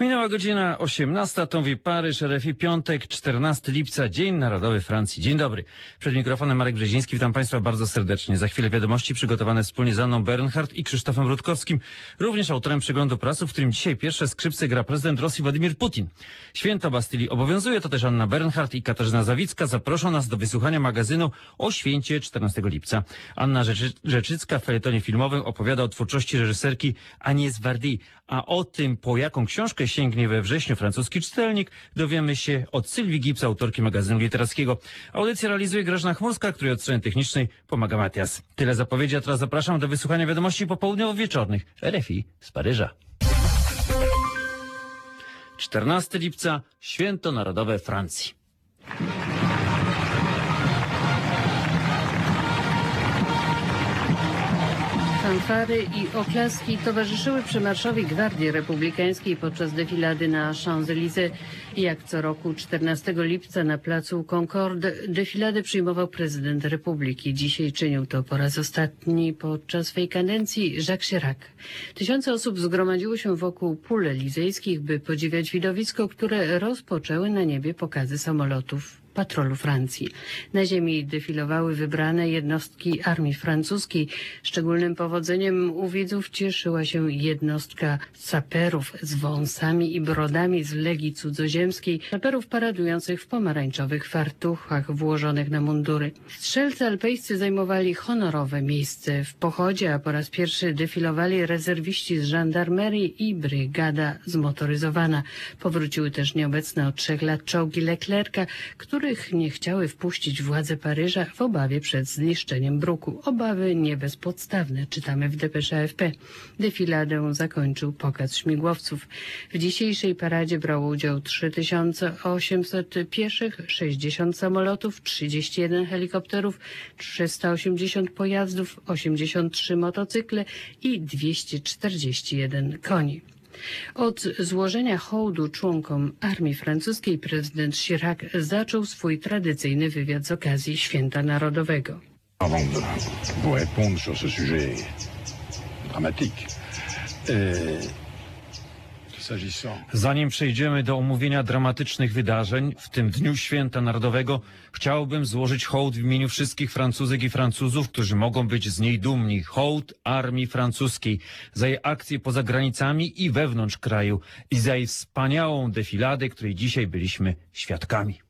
Minęła godzina 18, to mówi Paryż, RFI, piątek, 14 lipca, Dzień Narodowy Francji. Dzień dobry. Przed mikrofonem Marek Brzeziński, witam Państwa bardzo serdecznie. Za chwilę wiadomości przygotowane wspólnie z Anną Bernhardt i Krzysztofem Rutkowskim, również autorem przeglądu prasy, w którym dzisiaj pierwsze skrzypce gra prezydent Rosji Władimir Putin. Święto Bastylii obowiązuje, to też Anna Bernhardt i Katarzyna Zawicka zaproszą nas do wysłuchania magazynu o święcie 14 lipca. Anna Rzeczycka w felietonie filmowym opowiada o twórczości reżyserki Agnès Varda, a o tym, po jaką książkę sięgnie we wrześniu francuski czytelnik, dowiemy się od Sylwii Gibbs, autorki magazynu literackiego. Audycję realizuje Grażyna Chmurska, której od strony technicznej pomaga Matias. Tyle zapowiedzi, a teraz zapraszam do wysłuchania wiadomości popołudniowo-wieczornych RFI z Paryża. 14 lipca, Święto Narodowe Francji. Fanfary i oklaski towarzyszyły przemarszowi Gwardii Republikańskiej podczas defilady na Champs-Élysées. Jak co roku 14 lipca na placu Concorde defiladę przyjmował prezydent Republiki. Dzisiaj czynił to po raz ostatni podczas swej kadencji Jacques Chirac. Tysiące osób zgromadziło się wokół pól elizejskich, by podziwiać widowisko, które rozpoczęły na niebie pokazy samolotów patrolu Francji. Na ziemi defilowały wybrane jednostki armii francuskiej. Szczególnym powodzeniem u widzów cieszyła się jednostka saperów z wąsami i brodami z Legii Cudzoziemskiej, saperów paradujących w pomarańczowych fartuchach włożonych na mundury. Strzelcy alpejscy zajmowali honorowe miejsce w pochodzie, a po raz pierwszy defilowali rezerwiści z żandarmerii i brygada zmotoryzowana. Powróciły też nieobecne od 3 lat czołgi Leclerca, których nie chciały wpuścić władze Paryża w obawie przed zniszczeniem bruku. Obawy nie bezpodstawne, czytamy w depesze AFP. Defiladę zakończył pokaz śmigłowców. W dzisiejszej paradzie brało udział 3800 pieszych, 60 samolotów, 31 helikopterów, 380 pojazdów, 83 motocykle i 241 koni. Od złożenia hołdu członkom armii francuskiej prezydent Chirac zaczął swój tradycyjny wywiad z okazji Święta Narodowego. Avant de vous répondre sur ce sujet dramatique, Zanim przejdziemy do omówienia dramatycznych wydarzeń w tym Dniu Święta Narodowego, chciałbym złożyć hołd w imieniu wszystkich Francuzek i Francuzów, którzy mogą być z niej dumni. Hołd armii francuskiej za jej akcje poza granicami i wewnątrz kraju i za jej wspaniałą defiladę, której dzisiaj byliśmy świadkami.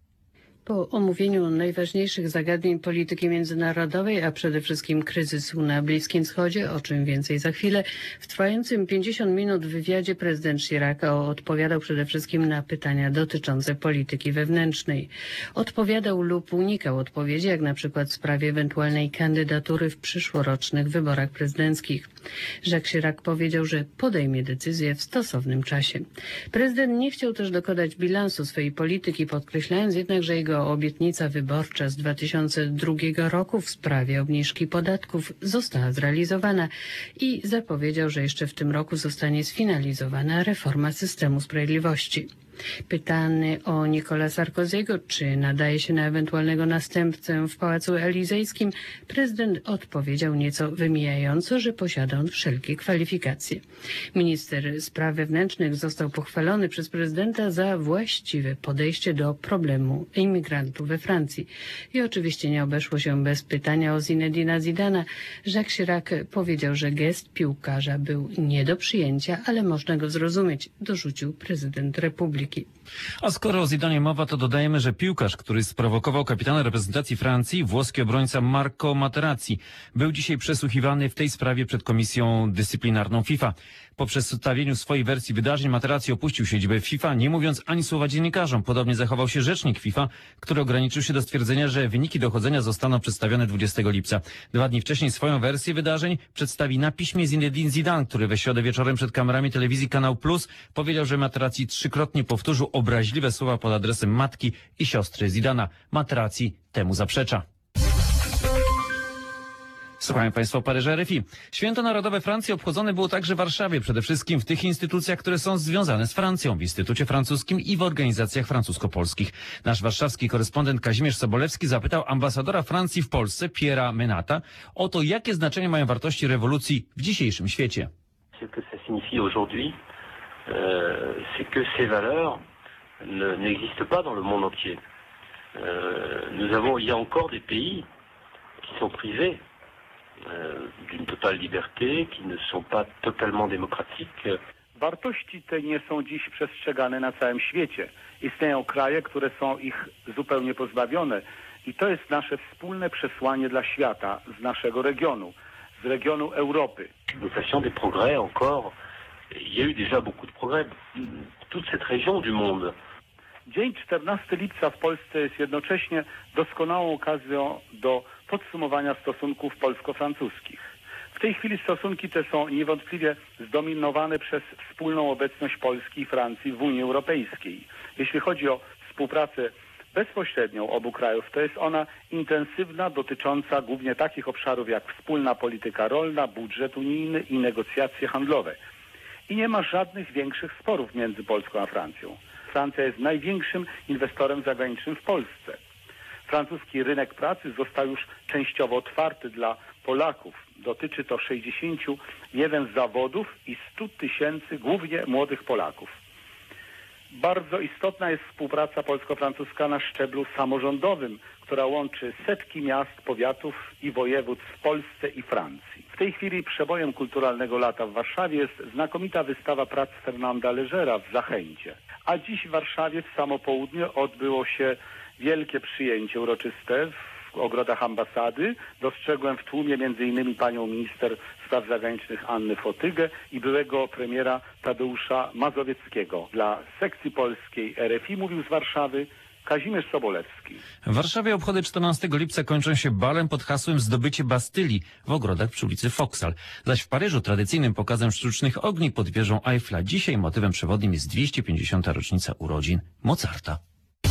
Po omówieniu najważniejszych zagadnień polityki międzynarodowej, a przede wszystkim kryzysu na Bliskim Wschodzie, o czym więcej za chwilę, w trwającym 50 minut wywiadzie prezydent Chirac odpowiadał przede wszystkim na pytania dotyczące polityki wewnętrznej. Odpowiadał lub unikał odpowiedzi, jak na przykład w sprawie ewentualnej kandydatury w przyszłorocznych wyborach prezydenckich. Jacques Chirac powiedział, że podejmie decyzję w stosownym czasie. Prezydent nie chciał też dokonać bilansu swojej polityki, podkreślając jednak, że jego obietnica wyborcza z 2002 roku w sprawie obniżki podatków została zrealizowana i zapowiedział, że jeszcze w tym roku zostanie sfinalizowana reforma systemu sprawiedliwości. Pytany o Nicola Sarkozy'ego, czy nadaje się na ewentualnego następcę w Pałacu Elizejskim, prezydent odpowiedział nieco wymijająco, że posiada on wszelkie kwalifikacje. Minister spraw wewnętrznych został pochwalony przez prezydenta za właściwe podejście do problemu imigrantów we Francji. I oczywiście nie obeszło się bez pytania o Zinedina Zidana. Jacques Chirac powiedział, że gest piłkarza był nie do przyjęcia, ale można go zrozumieć, dorzucił prezydent Republiki. A skoro o Zidanie mowa, to dodajemy, że piłkarz, który sprowokował kapitana reprezentacji Francji, włoski obrońca Marco Materazzi, był dzisiaj przesłuchiwany w tej sprawie przed komisją dyscyplinarną FIFA. Po przedstawieniu swojej wersji wydarzeń Materazzi opuścił siedzibę FIFA, nie mówiąc ani słowa dziennikarzom. Podobnie zachował się rzecznik FIFA, który ograniczył się do stwierdzenia, że wyniki dochodzenia zostaną przedstawione 20 lipca. 2 dni wcześniej swoją wersję wydarzeń przedstawi na piśmie Zinedine Zidane, który we środę wieczorem przed kamerami telewizji Kanał Plus powiedział, że Materazzi 3-krotnie powtórzył obraźliwe słowa pod adresem matki i siostry Zidana. Materazzi temu zaprzecza. Słuchają Państwo Paryża RFI. Święto Narodowe Francji obchodzone było także w Warszawie, przede wszystkim w tych instytucjach, które są związane z Francją, w Instytucie Francuskim i w organizacjach francusko-polskich. Nasz warszawski korespondent Kazimierz Sobolewski zapytał ambasadora Francji w Polsce, Pierre'a Menata, o to, jakie znaczenie mają wartości rewolucji w dzisiejszym świecie. Ce que ça signifie aujourd'hui c'est que ces valeurs n'existent pas dans le monde entier. Il y a encore des pays qui sont privés d'une totale liberté, qui ne sont pas totalement démocratiques. Wartości te nie są dziś przestrzegane na całym świecie. Istnieją kraje, które są ich zupełnie pozbawione i to jest nasze wspólne przesłanie dla świata z naszego regionu, z regionu Europy. Nous fassions des progrès encore. Il y a eu déjà beaucoup de progrès. Toute cette région du monde. Dzień 14 lipca w Polsce jest jednocześnie doskonałą okazją do podsumowania stosunków polsko-francuskich. W tej chwili stosunki te są niewątpliwie zdominowane przez wspólną obecność Polski i Francji w Unii Europejskiej. Jeśli chodzi o współpracę bezpośrednią obu krajów, to jest ona intensywna, dotycząca głównie takich obszarów jak wspólna polityka rolna, budżet unijny i negocjacje handlowe. I nie ma żadnych większych sporów między Polską a Francją. Francja jest największym inwestorem zagranicznym w Polsce. Francuski rynek pracy został już częściowo otwarty dla Polaków. Dotyczy to 61 zawodów i 100 tysięcy głównie młodych Polaków. Bardzo istotna jest współpraca polsko-francuska na szczeblu samorządowym, która łączy setki miast, powiatów i województw w Polsce i Francji. W tej chwili przebojem kulturalnego lata w Warszawie jest znakomita wystawa prac Fernanda Legera w Zachęcie. A dziś w Warszawie w samo południe odbyło się wielkie przyjęcie uroczyste w ogrodach ambasady. Dostrzegłem w tłumie m.in. panią minister spraw zagranicznych Annę Fotygę i byłego premiera Tadeusza Mazowieckiego. Dla sekcji polskiej RFI mówił z Warszawy Kazimierz Sobolewski. W Warszawie obchody 14 lipca kończą się balem pod hasłem Zdobycie Bastylii w ogrodach przy ulicy Vauxhall. Zaś w Paryżu tradycyjnym pokazem sztucznych ogni pod wieżą Eiffla. Dzisiaj motywem przewodnim jest 250. rocznica urodzin Mozarta.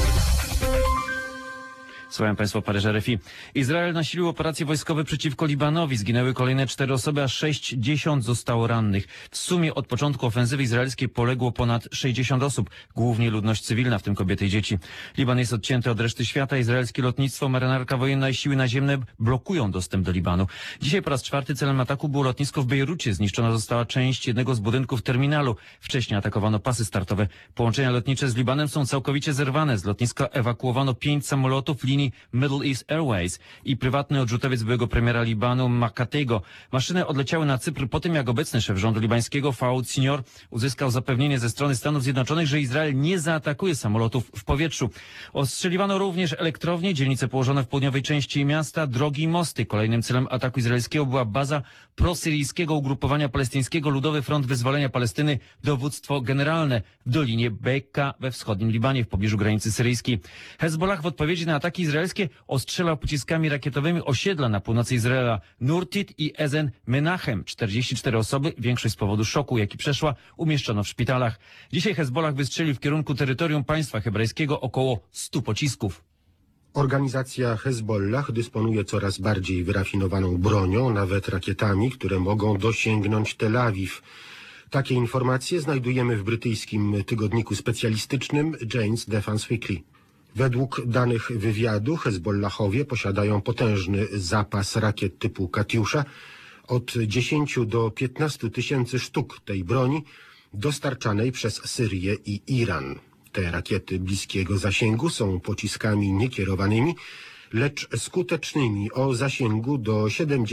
Słuchają Państwo Paryż RFI. Izrael nasilił operacje wojskowe przeciwko Libanowi. Zginęły kolejne 4 osoby, a 60 zostało rannych. W sumie od początku ofensywy izraelskiej poległo ponad 60 osób, głównie ludność cywilna, w tym kobiety i dzieci. Liban jest odcięty od reszty świata. Izraelskie lotnictwo, marynarka wojenna i siły naziemne blokują dostęp do Libanu. Dzisiaj po raz 4 celem ataku było lotnisko w Bejrucie. Zniszczona została część jednego z budynków terminalu. Wcześniej atakowano pasy startowe. Połączenia lotnicze z Libanem są całkowicie zerwane. Z lotniska ewakuowano 5 samolotów linii Middle East Airways i prywatny odrzutowiec byłego premiera Libanu Makatego. Maszyny odleciały na Cypr po tym, jak obecny szef rządu libańskiego Fouad Senior uzyskał zapewnienie ze strony Stanów Zjednoczonych, że Izrael nie zaatakuje samolotów w powietrzu. Ostrzeliwano również elektrownie, dzielnice położone w południowej części miasta, drogi i mosty. Kolejnym celem ataku izraelskiego była baza prosyryjskiego ugrupowania palestyńskiego Ludowy Front Wyzwolenia Palestyny, dowództwo generalne w Dolinie Bekaa we wschodnim Libanie w pobliżu granicy syryjskiej. Hezbollah w odpowiedzi na ataki izraelskie ostrzelał pociskami rakietowymi osiedla na północy Izraela Nurtit i Ezen Menachem. 44 osoby, większość z powodu szoku, jaki przeszła, umieszczono w szpitalach. Dzisiaj Hezbollah wystrzelił w kierunku terytorium państwa hebrajskiego około 100 pocisków. Organizacja Hezbollah dysponuje coraz bardziej wyrafinowaną bronią, nawet rakietami, które mogą dosięgnąć Tel Awiw. Takie informacje znajdujemy w brytyjskim tygodniku specjalistycznym Jane's Defense Weekly. Według danych wywiadu Hezbollahowie posiadają potężny zapas rakiet typu Katiusza. Od 10 do 15 tysięcy sztuk tej broni dostarczanej przez Syrię i Iran. Te rakiety bliskiego zasięgu są pociskami niekierowanymi, lecz skutecznymi o zasięgu do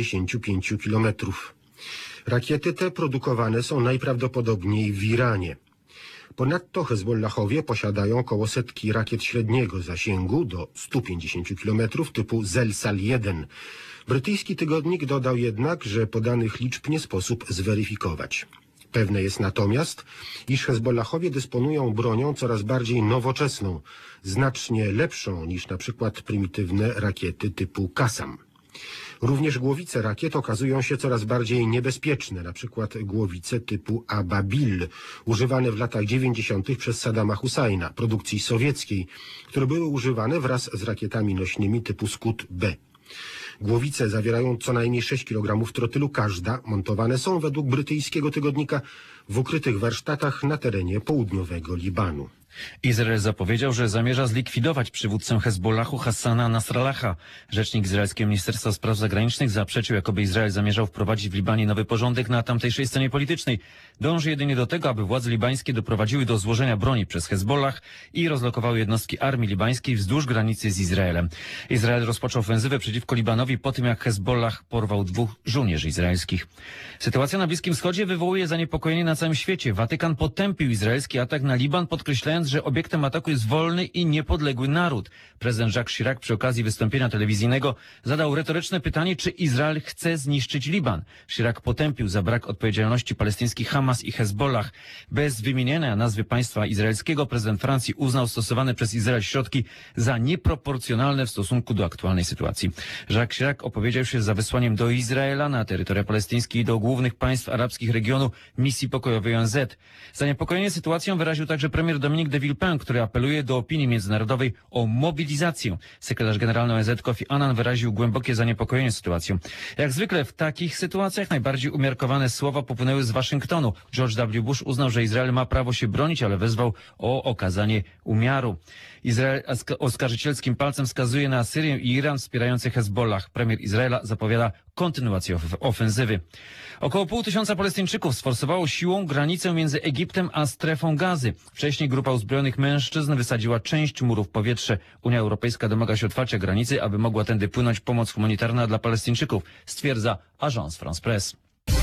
75 kilometrów. Rakiety te produkowane są najprawdopodobniej w Iranie. Ponadto Hezbollahowie posiadają koło setki rakiet średniego zasięgu do 150 km typu Zelsal-1. Brytyjski tygodnik dodał jednak, że podanych liczb nie sposób zweryfikować. Pewne jest natomiast, iż Hezbollahowie dysponują bronią coraz bardziej nowoczesną, znacznie lepszą niż na przykład prymitywne rakiety typu Qassam. Również głowice rakiet okazują się coraz bardziej niebezpieczne, na przykład głowice typu Ababil, używane w latach 90. przez Saddama Husajna, produkcji sowieckiej, które były używane wraz z rakietami nośnymi typu Scud-B. Głowice zawierają co najmniej 6 kg trotylu każda, montowane są według brytyjskiego tygodnika w ukrytych warsztatach na terenie południowego Libanu. Izrael zapowiedział, że zamierza zlikwidować przywódcę Hezbollahu Hassana Nasrallaha. Rzecznik izraelskiego Ministerstwa Spraw Zagranicznych zaprzeczył, jakoby Izrael zamierzał wprowadzić w Libanie nowy porządek na tamtejszej scenie politycznej. Dąży jedynie do tego, aby władze libańskie doprowadziły do złożenia broni przez Hezbollah i rozlokowały jednostki armii libańskiej wzdłuż granicy z Izraelem. Izrael rozpoczął ofensywę przeciwko Libanowi po tym, jak Hezbollah porwał 2 żołnierzy izraelskich. Sytuacja na Bliskim Wschodzie wywołuje zaniepokojenie na całym świecie. Watykan potępił izraelski atak na Liban, podkreślając, że obiektem ataku jest wolny i niepodległy naród. Prezydent Jacques Chirac przy okazji wystąpienia telewizyjnego zadał retoryczne pytanie, czy Izrael chce zniszczyć Liban. Chirac potępił za brak odpowiedzialności palestyńskich Hamas i Hezbollah. Bez wymieniania nazwy państwa izraelskiego prezydent Francji uznał stosowane przez Izrael środki za nieproporcjonalne w stosunku do aktualnej sytuacji. Jacques Chirac opowiedział się za wysłaniem do Izraela na terytoria palestyńskie i do głównych państw arabskich regionu misji pokojowej ONZ. Zaniepokojenie sytuacją wyraził także premier Dominique de Villepin, który apeluje do opinii międzynarodowej o mobilizację. Sekretarz generalny ONZ Kofi Annan wyraził głębokie zaniepokojenie sytuacją. Jak zwykle w takich sytuacjach najbardziej umiarkowane słowa popłynęły z Waszyngtonu. George W. Bush uznał, że Izrael ma prawo się bronić, ale wezwał o okazanie umiaru. Izrael oskarżycielskim palcem wskazuje na Syrię i Iran wspierający Hezbollah. Premier Izraela zapowiada kontynuację ofensywy. Około 500 Palestyńczyków sforsowało siłą granicę między Egiptem a strefą Gazy. Wcześniej grupa uzbrojonych mężczyzn wysadziła część murów w powietrze. Unia Europejska domaga się otwarcia granicy, aby mogła tędy płynąć pomoc humanitarna dla Palestyńczyków, stwierdza Agence France Presse.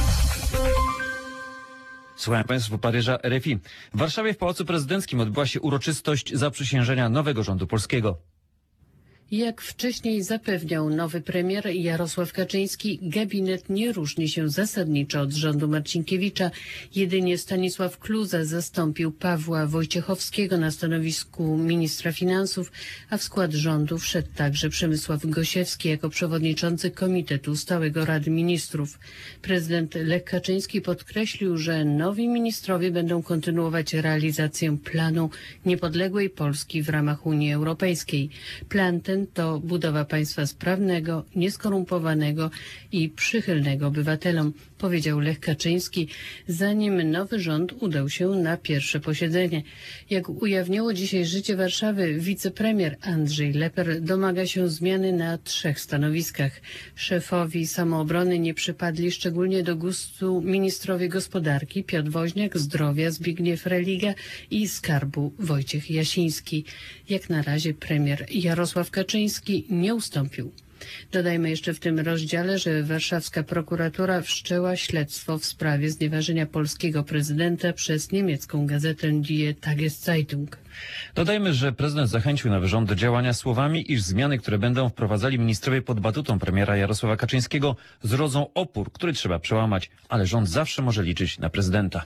Słuchają Państwo Paryża RFI. W Warszawie w Pałacu Prezydenckim odbyła się uroczystość zaprzysiężenia nowego rządu polskiego. Jak wcześniej zapewniał nowy premier Jarosław Kaczyński, gabinet nie różni się zasadniczo od rządu Marcinkiewicza. Jedynie Stanisław Kluza zastąpił Pawła Wojciechowskiego na stanowisku ministra finansów, a w skład rządu wszedł także Przemysław Gosiewski jako przewodniczący Komitetu Stałego Rady Ministrów. Prezydent Lech Kaczyński podkreślił, że nowi ministrowie będą kontynuować realizację planu niepodległej Polski w ramach Unii Europejskiej. Plan ten to budowa państwa sprawnego, nieskorumpowanego i przychylnego obywatelom, powiedział Lech Kaczyński, zanim nowy rząd udał się na pierwsze posiedzenie. Jak ujawniło dzisiaj Życie Warszawy, wicepremier Andrzej Leper domaga się zmiany na 3 stanowiskach. Szefowi Samoobrony nie przypadli szczególnie do gustu ministrowie gospodarki Piotr Woźniak, zdrowia Zbigniew Religa i skarbu Wojciech Jasiński. Jak na razie premier Jarosław Kaczyński nie ustąpił. Dodajmy jeszcze w tym rozdziale, że warszawska prokuratura wszczęła śledztwo w sprawie znieważenia polskiego prezydenta przez niemiecką gazetę Die Tageszeitung. Dodajmy, że prezydent zachęcił nowy rząd do działania słowami, iż zmiany, które będą wprowadzali ministrowie pod batutą premiera Jarosława Kaczyńskiego, zrodzą opór, który trzeba przełamać, ale rząd zawsze może liczyć na prezydenta.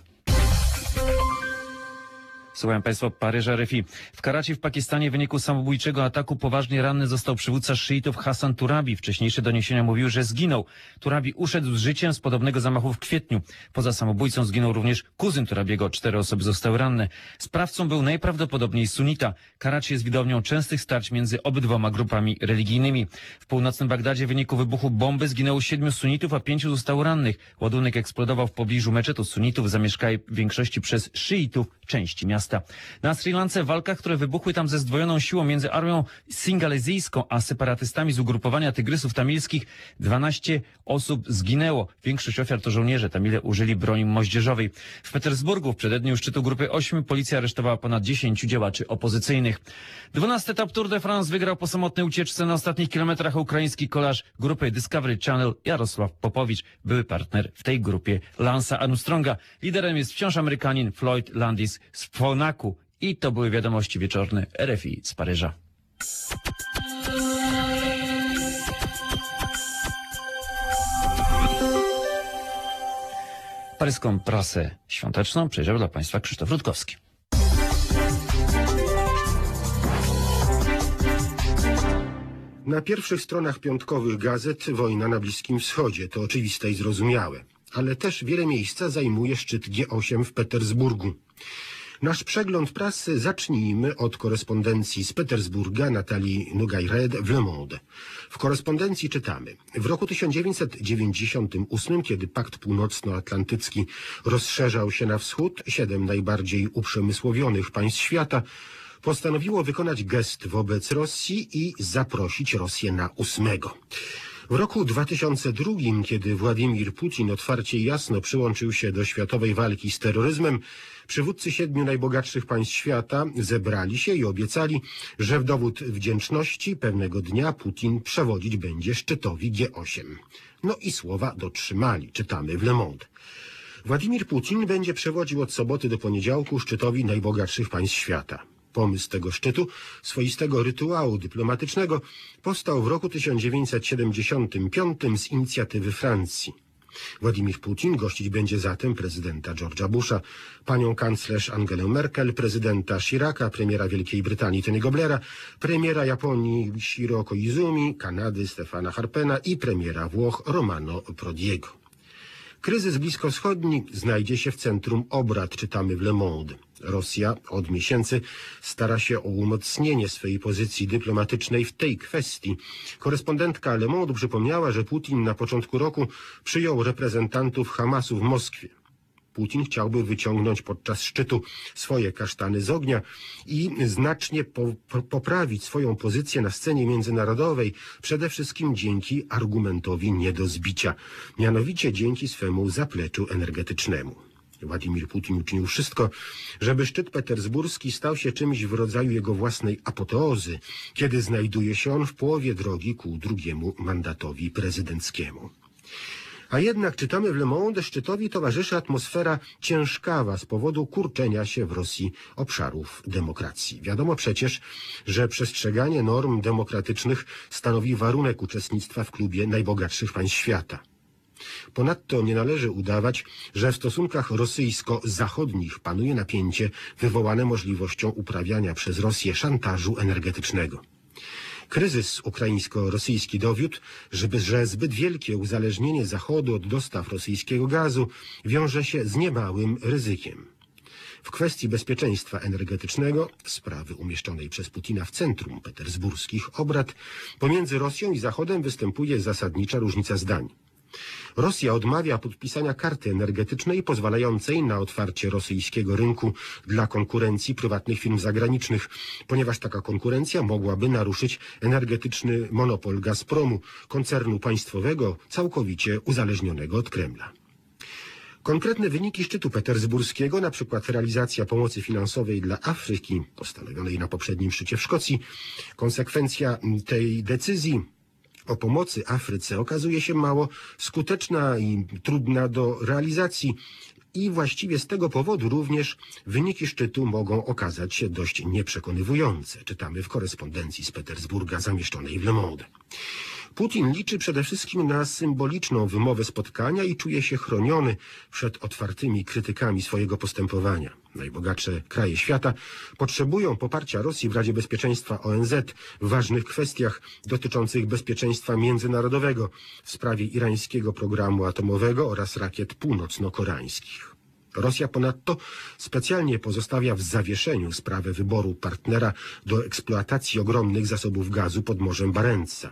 Słuchają Państwo Paryża RFI. W Karachi w Pakistanie w wyniku samobójczego ataku poważnie ranny został przywódca szyitów Hassan Turabi. Wcześniejsze doniesienia mówiły, że zginął. Turabi uszedł z życiem z podobnego zamachu w kwietniu. Poza samobójcą zginął również kuzyn Turabiego. 4 osoby zostały ranne. Sprawcą był najprawdopodobniej sunita. Karachi jest widownią częstych starć między obydwoma grupami religijnymi. W północnym Bagdadzie w wyniku wybuchu bomby zginęło 7 sunitów, a 5 zostało rannych. Ładunek eksplodował w pobliżu meczetu sunitów, zamieszkałej w większości przez szyitów części miasta. Na Sri Lance w walkach, które wybuchły tam ze zdwojoną siłą między armią singalezyjską a separatystami z ugrupowania tygrysów tamilskich, 12 osób zginęło. Większość ofiar to żołnierze. Tamile użyli broni moździerzowej. W Petersburgu w przededniu szczytu grupy 8 policja aresztowała ponad 10 działaczy opozycyjnych. 12 etap Tour de France wygrał po samotnej ucieczce na ostatnich kilometrach ukraiński kolarz grupy Discovery Channel Jarosław Popowicz, były partner w tej grupie Lance'a Armstronga. Liderem jest wciąż Amerykanin Floyd Landis z Phonaku. I to były wiadomości wieczorne RFI z Paryża. Paryską prasę świąteczną przejrzał dla Państwa Krzysztof Rutkowski. Na pierwszych stronach piątkowych gazet wojna na Bliskim Wschodzie. To oczywiste i zrozumiałe. Ale też wiele miejsca zajmuje szczyt G8 w Petersburgu. Nasz przegląd prasy zacznijmy od korespondencji z Petersburga Natalii Nugay-Read w Le Monde. W korespondencji czytamy: w roku 1998, kiedy Pakt Północnoatlantycki rozszerzał się na wschód, 7 najbardziej uprzemysłowionych państw świata postanowiło wykonać gest wobec Rosji i zaprosić Rosję na 8. W roku 2002, kiedy Władimir Putin otwarcie i jasno przyłączył się do światowej walki z terroryzmem, przywódcy 7 najbogatszych państw świata zebrali się i obiecali, że w dowód wdzięczności pewnego dnia Putin przewodzić będzie szczytowi G8. No i słowa dotrzymali, czytamy w Le Monde. Władimir Putin będzie przewodził od soboty do poniedziałku szczytowi najbogatszych państw świata. Pomysł tego szczytu, swoistego rytuału dyplomatycznego, powstał w roku 1975 z inicjatywy Francji. Władimir Putin gościć będzie zatem prezydenta George'a Busha, panią kanclerz Angelę Merkel, prezydenta Chiraca, premiera Wielkiej Brytanii Tony'ego Blaira, premiera Japonii Shiro Koizumi, Kanady Stefana Harpena i premiera Włoch Romano Prodiego. Kryzys bliskowschodni znajdzie się w centrum obrad, czytamy w Le Monde. Rosja od miesięcy stara się o umocnienie swojej pozycji dyplomatycznej w tej kwestii. Korespondentka Le Monde przypomniała, że Putin na początku roku przyjął reprezentantów Hamasu w Moskwie. Putin chciałby wyciągnąć podczas szczytu swoje kasztany z ognia i znacznie poprawić swoją pozycję na scenie międzynarodowej, przede wszystkim dzięki argumentowi nie do zbicia, mianowicie dzięki swemu zapleczu energetycznemu. Władimir Putin uczynił wszystko, żeby szczyt petersburski stał się czymś w rodzaju jego własnej apoteozy, kiedy znajduje się on w połowie drogi ku drugiemu mandatowi prezydenckiemu. A jednak, czytamy w Le Monde, szczytowi towarzyszy atmosfera ciężkawa z powodu kurczenia się w Rosji obszarów demokracji. Wiadomo przecież, że przestrzeganie norm demokratycznych stanowi warunek uczestnictwa w klubie najbogatszych państw świata. Ponadto nie należy udawać, że w stosunkach rosyjsko-zachodnich panuje napięcie wywołane możliwością uprawiania przez Rosję szantażu energetycznego. Kryzys ukraińsko-rosyjski dowiódł, że zbyt wielkie uzależnienie Zachodu od dostaw rosyjskiego gazu wiąże się z niemałym ryzykiem. W kwestii bezpieczeństwa energetycznego, sprawy umieszczonej przez Putina w centrum petersburskich obrad, pomiędzy Rosją i Zachodem występuje zasadnicza różnica zdań. Rosja odmawia podpisania karty energetycznej pozwalającej na otwarcie rosyjskiego rynku dla konkurencji prywatnych firm zagranicznych, ponieważ taka konkurencja mogłaby naruszyć energetyczny monopol Gazpromu, koncernu państwowego całkowicie uzależnionego od Kremla. Konkretne wyniki szczytu petersburskiego, na przykład realizacja pomocy finansowej dla Afryki, postanowionej na poprzednim szczycie w Szkocji, konsekwencja tej decyzji o pomocy Afryce okazuje się mało skuteczna i trudna do realizacji i właściwie z tego powodu również wyniki szczytu mogą okazać się dość nieprzekonywujące, czytamy w korespondencji z Petersburga zamieszczonej w Le Monde. Putin liczy przede wszystkim na symboliczną wymowę spotkania i czuje się chroniony przed otwartymi krytykami swojego postępowania. Najbogatsze kraje świata potrzebują poparcia Rosji w Radzie Bezpieczeństwa ONZ w ważnych kwestiach dotyczących bezpieczeństwa międzynarodowego w sprawie irańskiego programu atomowego oraz rakiet północno-koreańskich. Rosja ponadto specjalnie pozostawia w zawieszeniu sprawę wyboru partnera do eksploatacji ogromnych zasobów gazu pod Morzem Barentsa.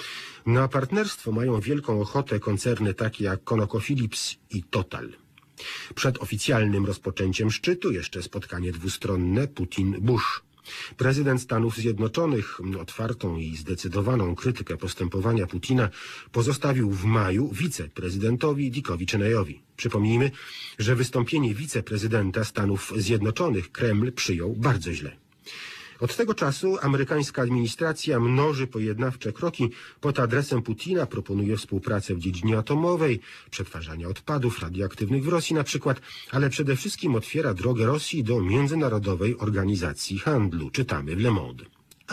Na partnerstwo mają wielką ochotę koncerny takie jak ConocoPhillips i Total. Przed oficjalnym rozpoczęciem szczytu jeszcze spotkanie dwustronne Putin-Bush. Prezydent Stanów Zjednoczonych otwartą i zdecydowaną krytykę postępowania Putina pozostawił w maju wiceprezydentowi Dickowi Cheneyowi. Przypomnijmy, że wystąpienie wiceprezydenta Stanów Zjednoczonych Kreml przyjął bardzo źle. Od tego czasu amerykańska administracja mnoży pojednawcze kroki pod adresem Putina, proponuje współpracę w dziedzinie atomowej, przetwarzania odpadów radioaktywnych w Rosji na przykład, ale przede wszystkim otwiera drogę Rosji do Międzynarodowej Organizacji Handlu, czytamy w Le Monde.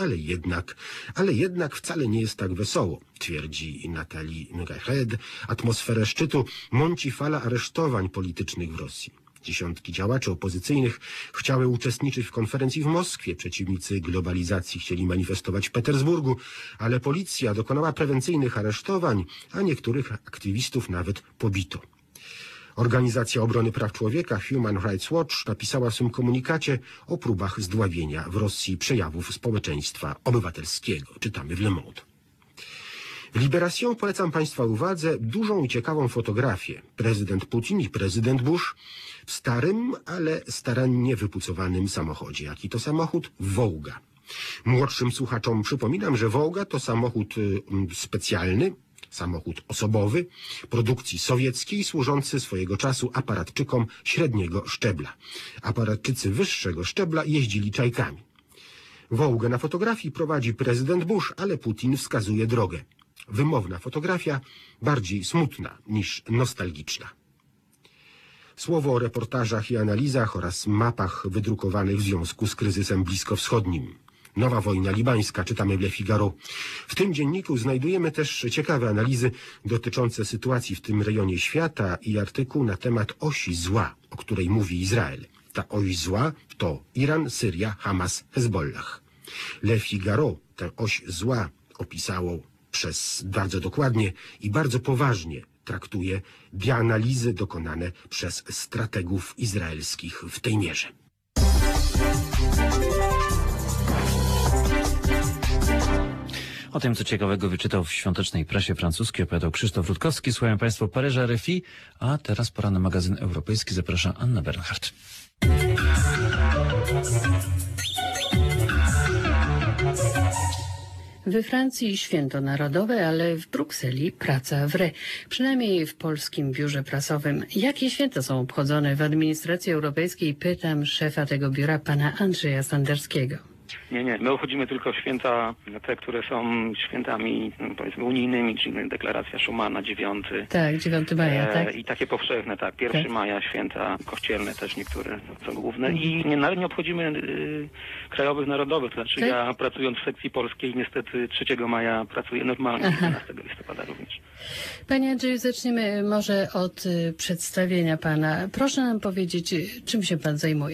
Ale jednak wcale nie jest tak wesoło, twierdzi Natalii Nugay-Read. Atmosferę szczytu mąci fala aresztowań politycznych w Rosji. Dziesiątki działaczy opozycyjnych chciały uczestniczyć w konferencji w Moskwie. Przeciwnicy globalizacji chcieli manifestować w Petersburgu, ale policja dokonała prewencyjnych aresztowań, a niektórych aktywistów nawet pobito. Organizacja Obrony Praw Człowieka Human Rights Watch napisała w swym komunikacie o próbach zdławienia w Rosji przejawów społeczeństwa obywatelskiego. Czytamy w Le Monde. W Libération polecam Państwa uwadze dużą i ciekawą fotografię. Prezydent Putin i prezydent Bush w starym, ale starannie wypucowanym samochodzie. Jaki to samochód? Wołga. Młodszym słuchaczom przypominam, że Wołga to samochód specjalny, samochód osobowy, produkcji sowieckiej, służący swojego czasu aparatczykom średniego szczebla. Aparatczycy wyższego szczebla jeździli czajkami. Wołgę na fotografii prowadzi prezydent Bush, ale Putin wskazuje drogę. Wymowna fotografia, bardziej smutna niż nostalgiczna. Słowo o reportażach i analizach oraz mapach wydrukowanych w związku z kryzysem bliskowschodnim. Nowa wojna libańska, czytamy w Le Figaro. W tym dzienniku znajdujemy też ciekawe analizy dotyczące sytuacji w tym rejonie świata i artykuł na temat osi zła, o której mówi Izrael. Ta oś zła to Iran, Syria, Hamas, Hezbollah. Le Figaro tę oś zła opisało bardzo dokładnie i bardzo poważnie traktuje analizy dokonane przez strategów izraelskich w tej mierze. O tym, co ciekawego wyczytał w świątecznej prasie francuskiej, opowiadał Krzysztof Rutkowski. Słuchają Państwo Paryża RFI, a teraz pora na magazyn europejski. Zaprasza Anna Bernhardt. We Francji święto narodowe, ale w Brukseli praca wre. Przynajmniej w polskim biurze prasowym. Jakie święta są obchodzone w administracji europejskiej? Pytam szefa tego biura, pana Andrzeja Sanderskiego. Nie. My obchodzimy tylko święta, te, które są świętami, powiedzmy, unijnymi, czyli deklaracja Schumana, 9. Tak, 9 maja, tak? I takie powszechne, tak. 1 Tak. maja, święta kościelne też niektóre są główne. I nawet nie obchodzimy krajowych, narodowych. To znaczy Tak? ja pracując w sekcji polskiej niestety 3 maja pracuję normalnie, 12 listopada również. Panie Andrzeju, zaczniemy może od przedstawienia pana. Proszę nam powiedzieć, czym się pan zajmuje?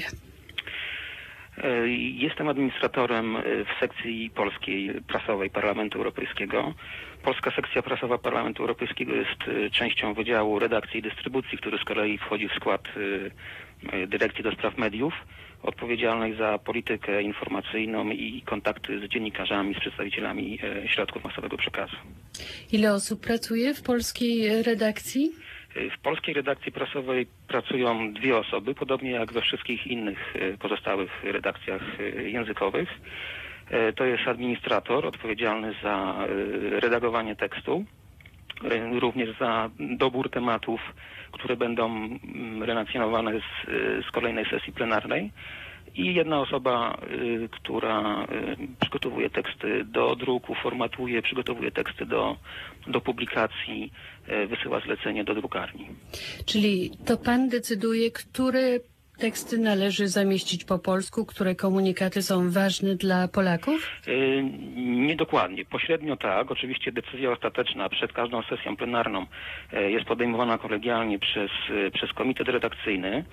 Jestem administratorem w sekcji polskiej prasowej Parlamentu Europejskiego. Polska sekcja prasowa Parlamentu Europejskiego jest częścią Wydziału Redakcji i Dystrybucji, który z kolei wchodzi w skład Dyrekcji do Spraw Mediów, odpowiedzialnej za politykę informacyjną i kontakty z dziennikarzami, z przedstawicielami środków masowego przekazu. Ile osób pracuje w polskiej redakcji? W polskiej redakcji prasowej pracują 2 osoby, podobnie jak we wszystkich innych pozostałych redakcjach językowych. To jest administrator odpowiedzialny za redagowanie tekstu, również za dobór tematów, które będą relacjonowane z kolejnej sesji plenarnej. I jedna osoba, która przygotowuje teksty do druku, formatuje, przygotowuje teksty do publikacji, wysyła zlecenie do drukarni. Czyli to pan decyduje, które teksty należy zamieścić po polsku, które komunikaty są ważne dla Polaków? Niedokładnie. Pośrednio tak. Oczywiście decyzja ostateczna przed każdą sesją plenarną jest podejmowana kolegialnie przez komitet redakcyjny.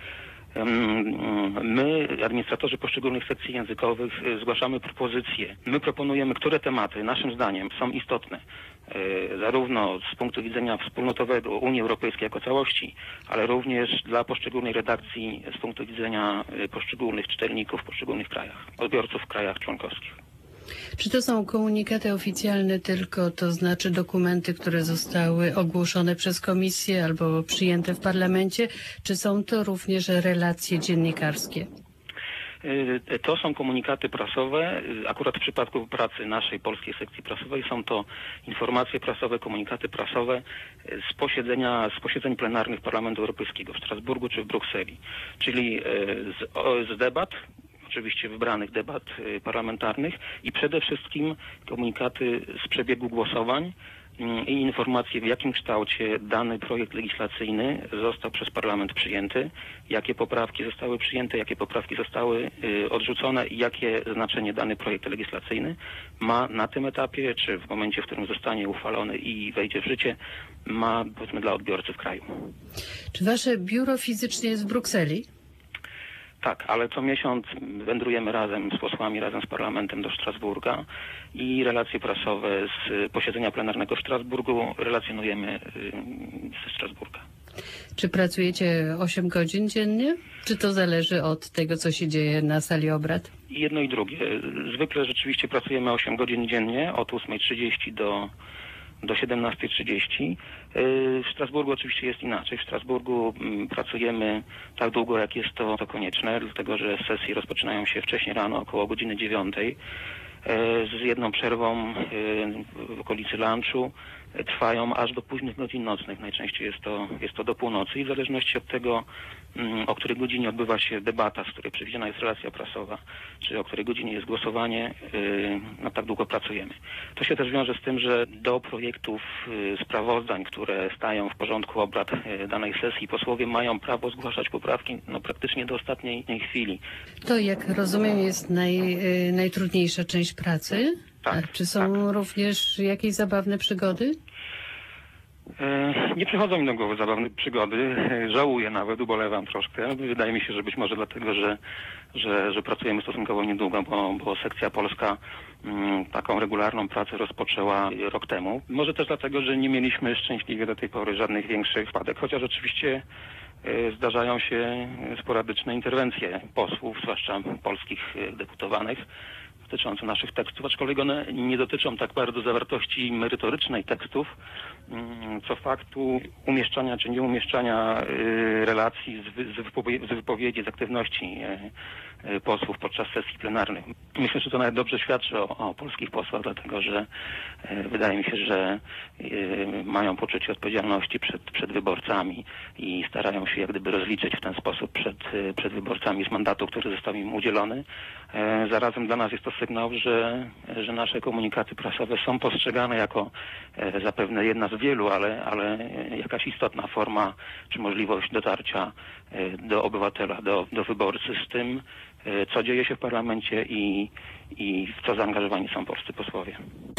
My, administratorzy poszczególnych sekcji językowych, zgłaszamy propozycje. My proponujemy, które tematy naszym zdaniem są istotne, zarówno z punktu widzenia wspólnotowego Unii Europejskiej jako całości, ale również dla poszczególnej redakcji z punktu widzenia poszczególnych czytelników w poszczególnych krajach, odbiorców w krajach członkowskich. Czy to są komunikaty oficjalne tylko, to znaczy dokumenty, które zostały ogłoszone przez komisję albo przyjęte w parlamencie, czy są to również relacje dziennikarskie? To są komunikaty prasowe. Akurat w przypadku pracy naszej polskiej sekcji prasowej są to informacje prasowe, komunikaty prasowe z posiedzeń plenarnych Parlamentu Europejskiego w Strasburgu czy w Brukseli, czyli z debat, oczywiście wybranych debat parlamentarnych i przede wszystkim komunikaty z przebiegu głosowań i informacje, w jakim kształcie dany projekt legislacyjny został przez parlament przyjęty, jakie poprawki zostały przyjęte, jakie poprawki zostały odrzucone i jakie znaczenie dany projekt legislacyjny ma na tym etapie, czy w momencie, w którym zostanie uchwalony i wejdzie w życie, ma, powiedzmy, dla odbiorcy w kraju. Czy wasze biuro fizycznie jest w Brukseli? Tak, ale co miesiąc wędrujemy razem z posłami, razem z parlamentem do Strasburga i relacje prasowe z posiedzenia plenarnego w Strasburgu relacjonujemy ze Strasburga. Czy pracujecie 8 godzin dziennie? Czy to zależy od tego, co się dzieje na sali obrad? Jedno i drugie. Zwykle rzeczywiście pracujemy 8 godzin dziennie, od 8:30 do 17:30. W Strasburgu oczywiście jest inaczej. W Strasburgu pracujemy tak długo, jak jest to konieczne, dlatego że sesje rozpoczynają się wcześniej rano, około godziny 9, z jedną przerwą w okolicy lunchu. Trwają aż do późnych godzin nocnych. Najczęściej jest to do północy i w zależności od tego, o której godzinie odbywa się debata, z której przewidziana jest relacja prasowa, czy o której godzinie jest głosowanie, tak długo pracujemy. To się też wiąże z tym, że do projektów sprawozdań, które stają w porządku obrad danej sesji, posłowie mają prawo zgłaszać poprawki praktycznie do ostatniej chwili. To, jak rozumiem, jest najtrudniejsza część pracy. Tak, A czy są również jakieś zabawne przygody? Nie przychodzą mi do głowy zabawne przygody. Żałuję nawet, ubolewam troszkę. Wydaje mi się, że być może dlatego, że pracujemy stosunkowo niedługo, bo sekcja polska taką regularną pracę rozpoczęła rok temu. Może też dlatego, że nie mieliśmy szczęśliwie do tej pory żadnych większych wpadek, chociaż oczywiście zdarzają się sporadyczne interwencje posłów, zwłaszcza polskich deputowanych, dotyczące naszych tekstów, aczkolwiek one nie dotyczą tak bardzo zawartości merytorycznej tekstów, co faktu umieszczania czy nieumieszczania relacji z wypowiedzi, z aktywności posłów podczas sesji plenarnych. Myślę, że to nawet dobrze świadczy o polskich posłach, dlatego że wydaje mi się, że mają poczucie odpowiedzialności przed wyborcami i starają się jak gdyby rozliczyć w ten sposób przed wyborcami z mandatu, który został im udzielony. Zarazem dla nas jest to sygnał, że nasze komunikaty prasowe są postrzegane jako zapewne jedna z wielu, ale jakaś istotna forma czy możliwość dotarcia do obywatela, do wyborcy z tym, co dzieje się w parlamencie i w co zaangażowani są polscy posłowie.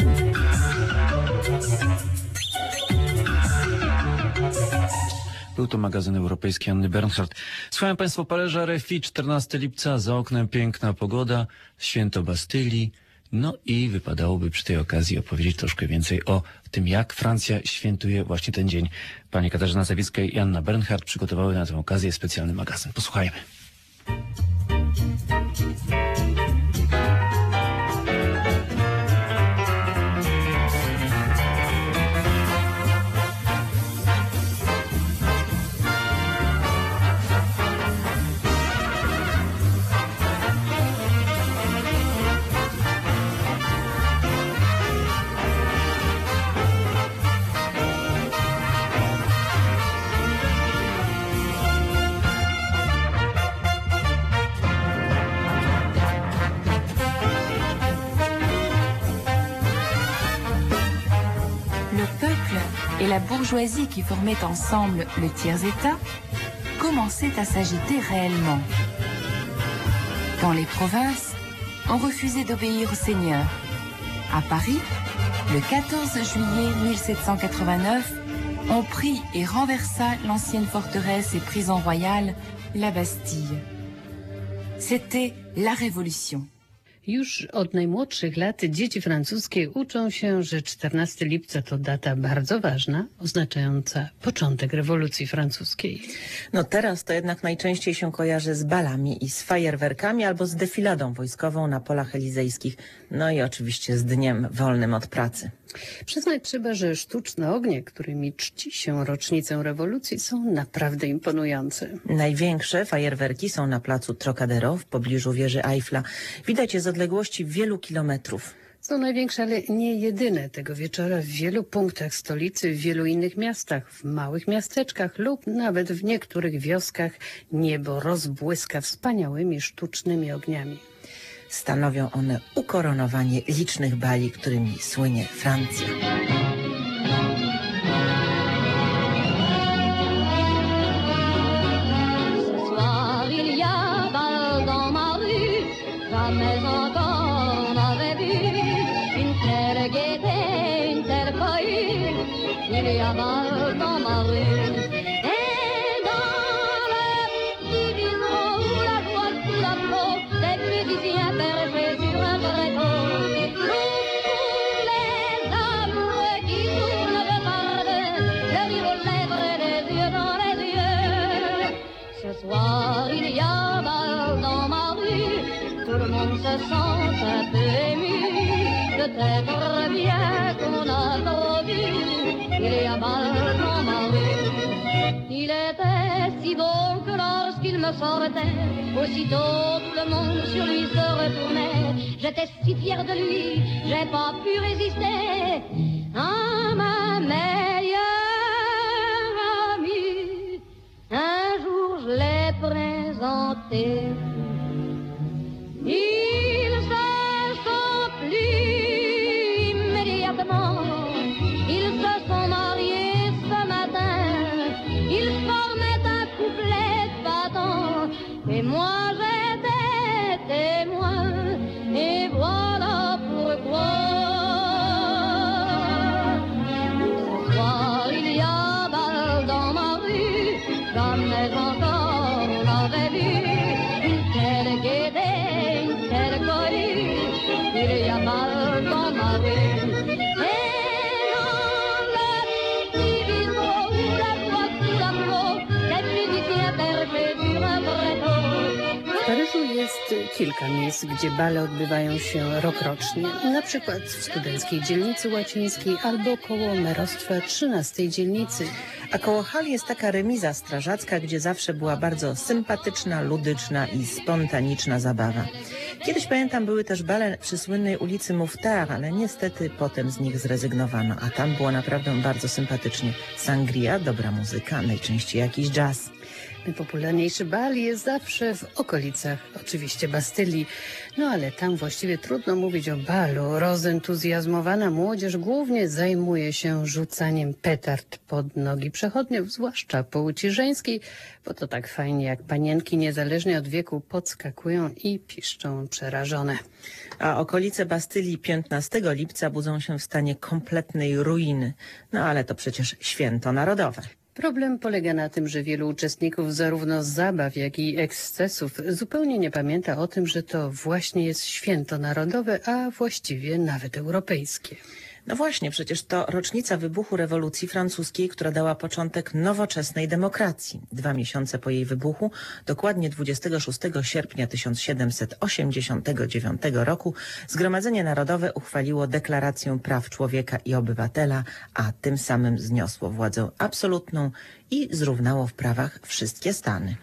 Był to magazyn europejski Anny Bernhardt. Słuchają Państwo Paryża RFI, 14 lipca, za oknem piękna pogoda, święto Bastylii. No i wypadałoby przy tej okazji opowiedzieć troszkę więcej o tym, jak Francja świętuje właśnie ten dzień. Pani Katarzyna Sawicka i Anna Bernhardt przygotowały na tę okazję specjalny magazyn. Posłuchajmy. Le peuple et la bourgeoisie qui formaient ensemble le tiers-État commençaient à s'agiter réellement. Dans les provinces, on refusait d'obéir au seigneur. À Paris, le 14 juillet 1789, on prit et renversa l'ancienne forteresse et prison royale, la Bastille. C'était la révolution. Już od najmłodszych lat dzieci francuskie uczą się, że 14 lipca to data bardzo ważna, oznaczająca początek rewolucji francuskiej. No teraz to jednak najczęściej się kojarzy z balami i z fajerwerkami albo z defiladą wojskową na polach elizejskich. No i oczywiście z dniem wolnym od pracy. Przyznać trzeba, że sztuczne ognie, którymi czci się rocznicę rewolucji, są naprawdę imponujące. Największe fajerwerki są na placu Trocadero w pobliżu wieży Eiffla. Widać je z odległości wielu kilometrów. Są największe, ale nie jedyne. Tego wieczora w wielu punktach stolicy, w wielu innych miastach, w małych miasteczkach lub nawet w niektórych wioskach niebo rozbłyska wspaniałymi sztucznymi ogniami. Stanowią one ukoronowanie licznych bali, którymi słynie Francja. Lèvres, les yeux dans les soir, il y a bal dans ma rue. Tout le monde se sent un peu ému. Peut-être bien qu'on a trop vu. Il y a bal dans ma rue. Il était si beau que lorsqu'il me sortait, aussitôt tout le monde sur lui se retournait. J'étais si fière de lui, j'ai pas pu résister à ma meilleure amie. Un jour je l'ai présenté. Ils se sont pris immédiatement. Ils se sont mariés ce matin. Ils formaient un couplet battant. Et moi j'étais témoin. Et voilà pourquoi. Ce soir il y a bal dans ma rue. Jamais encore on avait vu une telle gaieté, une telle cohue. Il y a bal dans ma rue. Et dans le petit bistrot où la joie sous la flot, les musiciens perchés sur un bretteau. W Paryżu jest kilka miejsc, gdzie bale odbywają się rokrocznie. Na przykład w studenckiej dzielnicy łacińskiej albo koło merostwa 13 dzielnicy. A koło hali jest taka remiza strażacka, gdzie zawsze była bardzo sympatyczna, ludyczna i spontaniczna zabawa. Kiedyś, pamiętam, były też bale przy słynnej ulicy Mouffetard, ale niestety potem z nich zrezygnowano, a tam było naprawdę bardzo sympatycznie. Sangria, dobra muzyka, najczęściej jakiś jazz. Najpopularniejszy bal jest zawsze w okolicach, oczywiście, Bastylii. No ale tam właściwie trudno mówić o balu. Rozentuzjazmowana młodzież głównie zajmuje się rzucaniem petard pod nogi przechodniów, zwłaszcza płci żeńskiej, bo to tak fajnie, jak panienki niezależnie od wieku podskakują i piszczą przerażone. A okolice Bastylii 15 lipca budzą się w stanie kompletnej ruiny. No ale to przecież święto narodowe. Problem polega na tym, że wielu uczestników zarówno zabaw, jak i ekscesów zupełnie nie pamięta o tym, że to właśnie jest święto narodowe, a właściwie nawet europejskie. No właśnie, przecież to rocznica wybuchu rewolucji francuskiej, która dała początek nowoczesnej demokracji. 2 miesiące po jej wybuchu, dokładnie 26 sierpnia 1789 roku, Zgromadzenie Narodowe uchwaliło Deklarację Praw Człowieka i Obywatela, a tym samym zniosło władzę absolutną i zrównało w prawach wszystkie stany.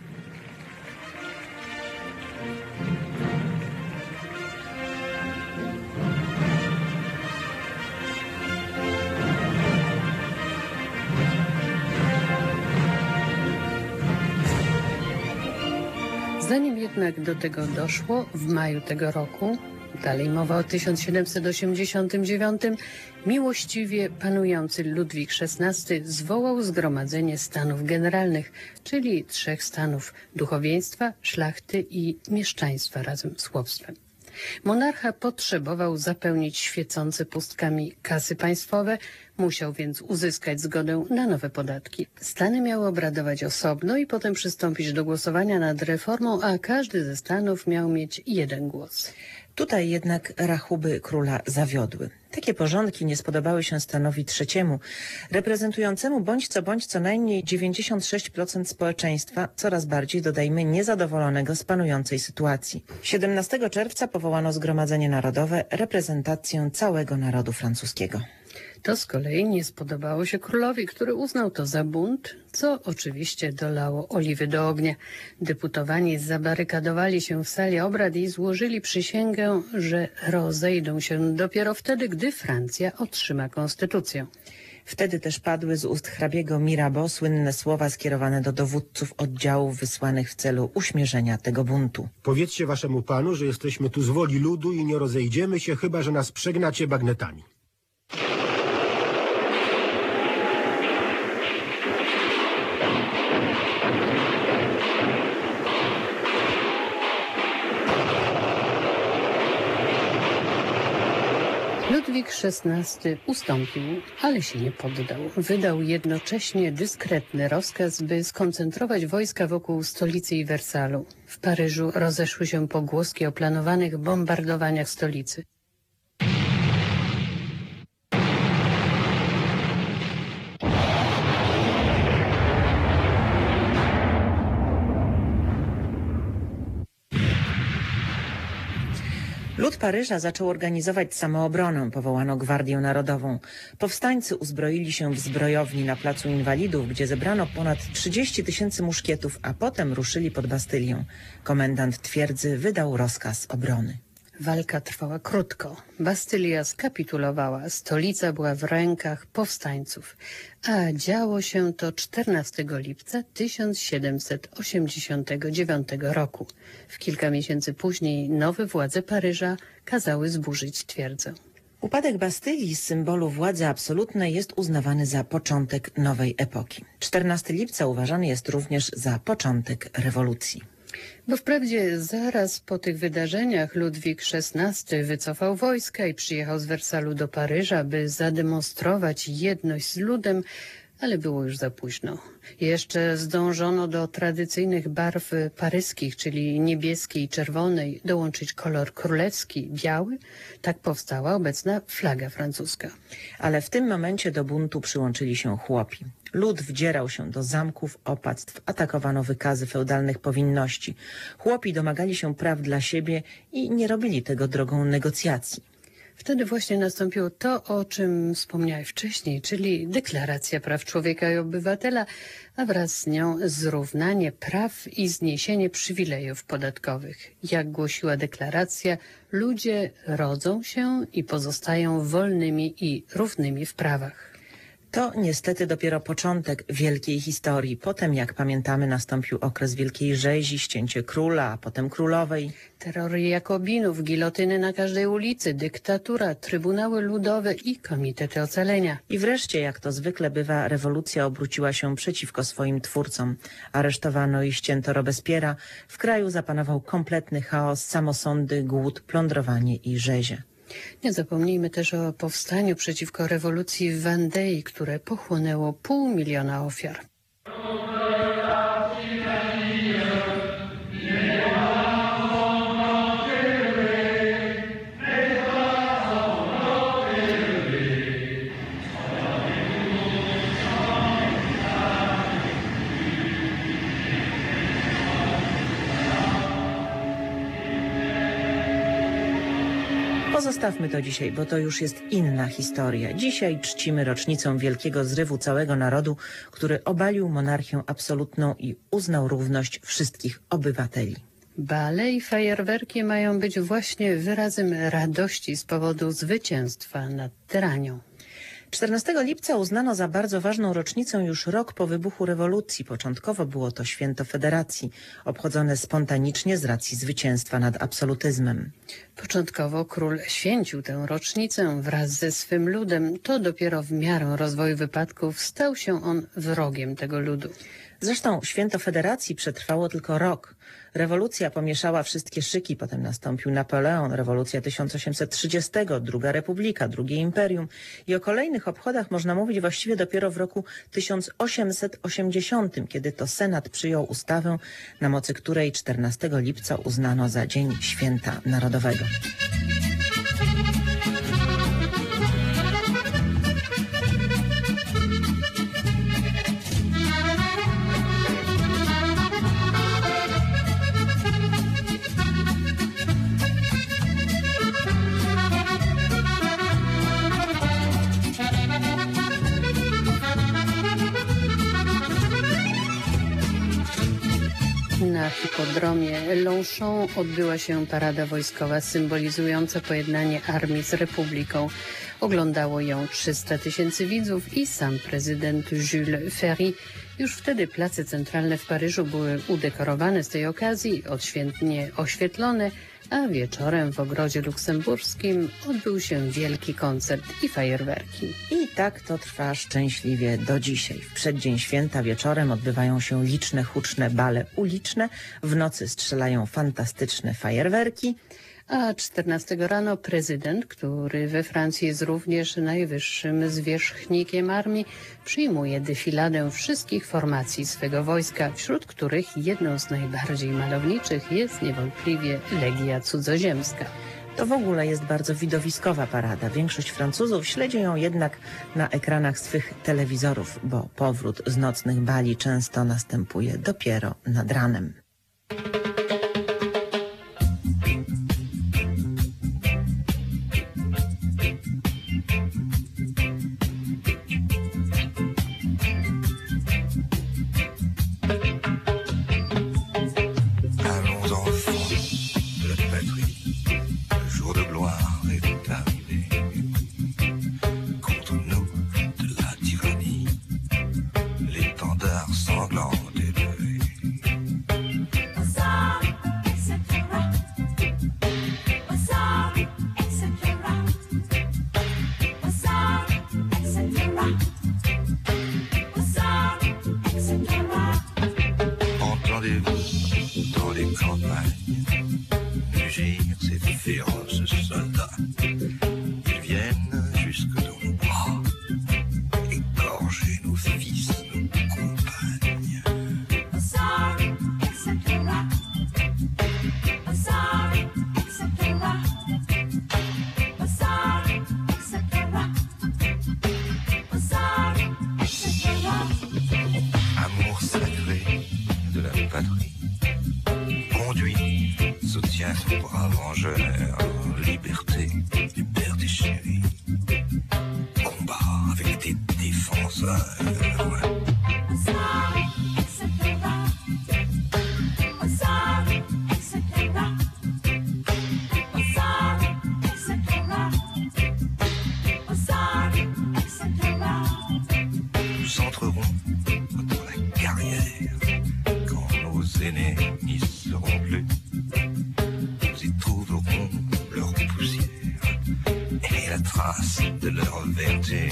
Zanim jednak do tego doszło, w maju tego roku, dalej mowa o 1789, miłościwie panujący Ludwik XVI zwołał Zgromadzenie Stanów Generalnych, czyli 3 stanów: duchowieństwa, szlachty i mieszczaństwa razem z chłopstwem. Monarcha potrzebował zapełnić świecące pustkami kasy państwowe, musiał więc uzyskać zgodę na nowe podatki. Stany miały obradować osobno i potem przystąpić do głosowania nad reformą, a każdy ze stanów miał mieć 1 głos. Tutaj jednak rachuby króla zawiodły. Takie porządki nie spodobały się stanowi trzeciemu, reprezentującemu bądź co najmniej 96% społeczeństwa, coraz bardziej, dodajmy, niezadowolonego z panującej sytuacji. 17 czerwca powołano Zgromadzenie Narodowe, reprezentację całego narodu francuskiego. To z kolei nie spodobało się królowi, który uznał to za bunt, co oczywiście dolało oliwy do ognia. Deputowani zabarykadowali się w sali obrad i złożyli przysięgę, że rozejdą się dopiero wtedy, gdy Francja otrzyma konstytucję. Wtedy też padły z ust hrabiego Mirabeau słynne słowa skierowane do dowódców oddziałów wysłanych w celu uśmierzenia tego buntu. Powiedzcie waszemu panu, że jesteśmy tu z woli ludu i nie rozejdziemy się, chyba że nas przegnacie bagnetami. Ludwik XVI ustąpił, ale się nie poddał. Wydał jednocześnie dyskretny rozkaz, by skoncentrować wojska wokół stolicy i Wersalu. W Paryżu rozeszły się pogłoski o planowanych bombardowaniach stolicy. Lud Paryża zaczął organizować samoobronę, powołano Gwardię Narodową. Powstańcy uzbroili się w zbrojowni na Placu Inwalidów, gdzie zebrano ponad 30 000 muszkietów, a potem ruszyli pod Bastylię. Komendant twierdzy wydał rozkaz obrony. Walka trwała krótko. Bastylia skapitulowała, stolica była w rękach powstańców, a działo się to 14 lipca 1789 roku. W kilka miesięcy później nowe władze Paryża kazały zburzyć twierdzę. Upadek Bastylii, symbolu władzy absolutnej, jest uznawany za początek nowej epoki. 14 lipca uważany jest również za początek rewolucji. Bo wprawdzie zaraz po tych wydarzeniach Ludwik XVI wycofał wojska i przyjechał z Wersalu do Paryża, by zademonstrować jedność z ludem, ale było już za późno. Jeszcze zdążono do tradycyjnych barw paryskich, czyli niebieskiej i czerwonej, dołączyć kolor królewski, biały. Tak powstała obecna flaga francuska. Ale w tym momencie do buntu przyłączyli się chłopi. Lud wdzierał się do zamków, opactw, atakowano wykazy feudalnych powinności. Chłopi domagali się praw dla siebie i nie robili tego drogą negocjacji. Wtedy właśnie nastąpiło to, o czym wspomniałem wcześniej, czyli deklaracja praw człowieka i obywatela, a wraz z nią zrównanie praw i zniesienie przywilejów podatkowych. Jak głosiła deklaracja, ludzie rodzą się i pozostają wolnymi i równymi w prawach. To niestety dopiero początek wielkiej historii. Potem, jak pamiętamy, nastąpił okres wielkiej rzezi, ścięcie króla, a potem królowej. Terrory jakobinów, gilotyny na każdej ulicy, dyktatura, trybunały ludowe i komitety ocalenia. I wreszcie, jak to zwykle bywa, rewolucja obróciła się przeciwko swoim twórcom. Aresztowano i ścięto Robespiera. W kraju zapanował kompletny chaos, samosądy, głód, plądrowanie i rzezie. Nie zapomnijmy też o powstaniu przeciwko rewolucji w Wandei, które pochłonęło 500 000 ofiar. Pozostawmy to dzisiaj, bo to już jest inna historia. Dzisiaj czcimy rocznicę wielkiego zrywu całego narodu, który obalił monarchię absolutną i uznał równość wszystkich obywateli. Bale i fajerwerki mają być właśnie wyrazem radości z powodu zwycięstwa nad tyranią. 14 lipca uznano za bardzo ważną rocznicę już rok po wybuchu rewolucji. Początkowo było to święto Federacji, obchodzone spontanicznie z racji zwycięstwa nad absolutyzmem. Początkowo król święcił tę rocznicę wraz ze swym ludem. To dopiero w miarę rozwoju wypadków stał się on wrogiem tego ludu. Zresztą święto Federacji przetrwało tylko rok. Rewolucja pomieszała wszystkie szyki, potem nastąpił Napoleon, rewolucja 1830, druga republika, drugie imperium i o kolejnych obchodach można mówić właściwie dopiero w roku 1880, kiedy to Senat przyjął ustawę, na mocy której 14 lipca uznano za Dzień Święta Narodowego. Na hipodromie Longchamp odbyła się parada wojskowa symbolizująca pojednanie armii z Republiką. Oglądało ją 300 000 widzów i sam prezydent Jules Ferry. Już wtedy place centralne w Paryżu były udekorowane z tej okazji, odświętnie oświetlone, a wieczorem w ogrodzie luksemburskim odbył się wielki koncert i fajerwerki. I tak to trwa szczęśliwie do dzisiaj. W przeddzień święta wieczorem odbywają się liczne, huczne bale uliczne, w nocy strzelają fantastyczne fajerwerki, A 14 rano prezydent, który we Francji jest również najwyższym zwierzchnikiem armii, przyjmuje defiladę wszystkich formacji swego wojska, wśród których jedną z najbardziej malowniczych jest niewątpliwie Legia Cudzoziemska. To w ogóle jest bardzo widowiskowa parada. Większość Francuzów śledzi ją jednak na ekranach swych telewizorów, bo powrót z nocnych bali często następuje dopiero nad ranem. brave vengeur, liberté du père des chéris, combat avec tes défenseurs. Nous entrerons dans la carrière quand nos aînés n'y seront plus. Nous y trouverons leur poussière et la trace de leur vertu.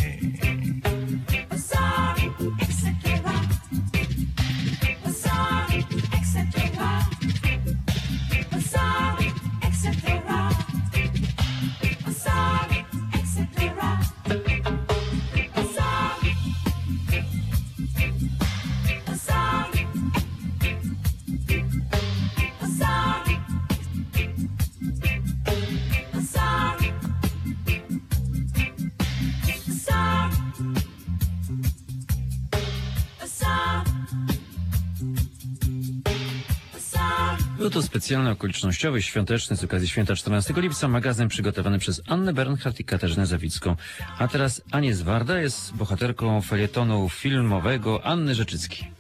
Był to specjalny, okolicznościowy, świąteczny z okazji święta 14 lipca magazyn przygotowany przez Annę Bernhardt i Katarzynę Zawicką. A teraz Agnieszka Varda jest bohaterką felietonu filmowego Anny Rzeczyckiej.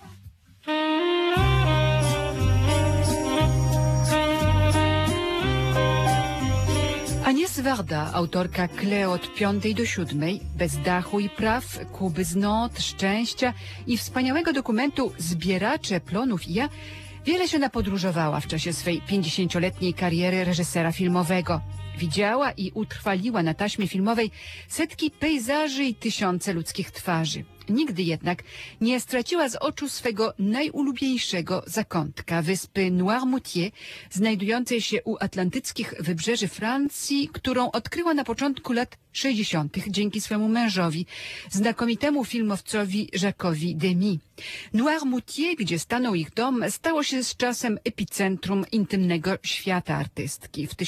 Agnieszka Varda, autorka Kleo od 5 do 7, Bez dachu i praw, Kuby z not, Szczęścia i wspaniałego dokumentu Zbieracze plonów i ja, wiele się napodróżowała w czasie swej 50-letniej kariery reżysera filmowego. Widziała i utrwaliła na taśmie filmowej setki pejzaży i tysiące ludzkich twarzy. Nigdy jednak nie straciła z oczu swego najulubieńszego zakątka, wyspy Noirmoutier, znajdującej się u atlantyckich wybrzeży Francji, którą odkryła na początku lat 60. dzięki swemu mężowi, znakomitemu filmowcowi Jacques'owi Demy. Noirmoutier, gdzie stanął ich dom, stało się z czasem epicentrum intymnego świata artystki. W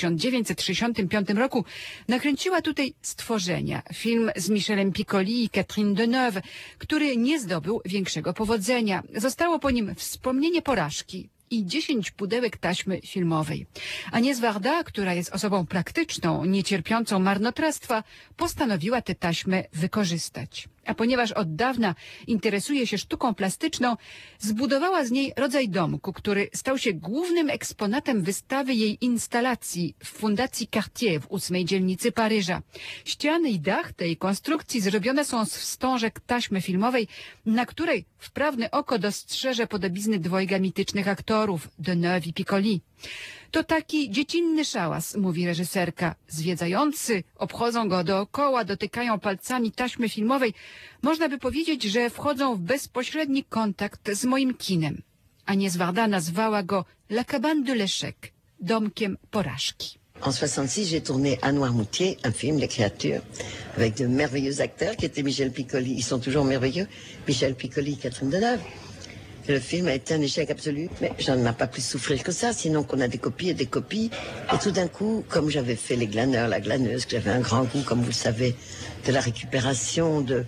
1965 roku nakręciła tutaj Stworzenia, film z Michelem Piccoli i Catherine Deneuve, który nie zdobył większego powodzenia. Zostało po nim wspomnienie porażki i 10 pudełek taśmy filmowej. Agnieszka Varda, która jest osobą praktyczną, niecierpiącą marnotrawstwa, postanowiła tę taśmę wykorzystać. A ponieważ od dawna interesuje się sztuką plastyczną, zbudowała z niej rodzaj domku, który stał się głównym eksponatem wystawy jej instalacji w Fundacji Cartier w 8 dzielnicy Paryża. Ściany i dach tej konstrukcji zrobione są z wstążek taśmy filmowej, na której wprawne oko dostrzeże podobizny dwojga mitycznych aktorów, Deneuve i Piccoli. To taki dziecinny szałas, mówi reżyserka. Zwiedzający obchodzą go dookoła, dotykają palcami taśmy filmowej. Można by powiedzieć, że wchodzą w bezpośredni kontakt z moim kinem. Agnieszka Varda nazwała go La Cabane de l'Échec, domkiem porażki. En 66, j'ai tourné à Noirmoutier un film, Les Créatures, avec de merveilleux acteurs qui étaient Michel Piccoli. Ils sont toujours merveilleux. Michel Piccoli et Catherine Deneuve. Le film a été un échec absolu, mais j'en ai pas plus souffrir que ça, sinon qu'on a des copies et des copies. Et tout d'un coup, comme j'avais fait Les Glaneurs, La Glaneuse, que j'avais un grand goût, comme vous le savez, de la récupération, de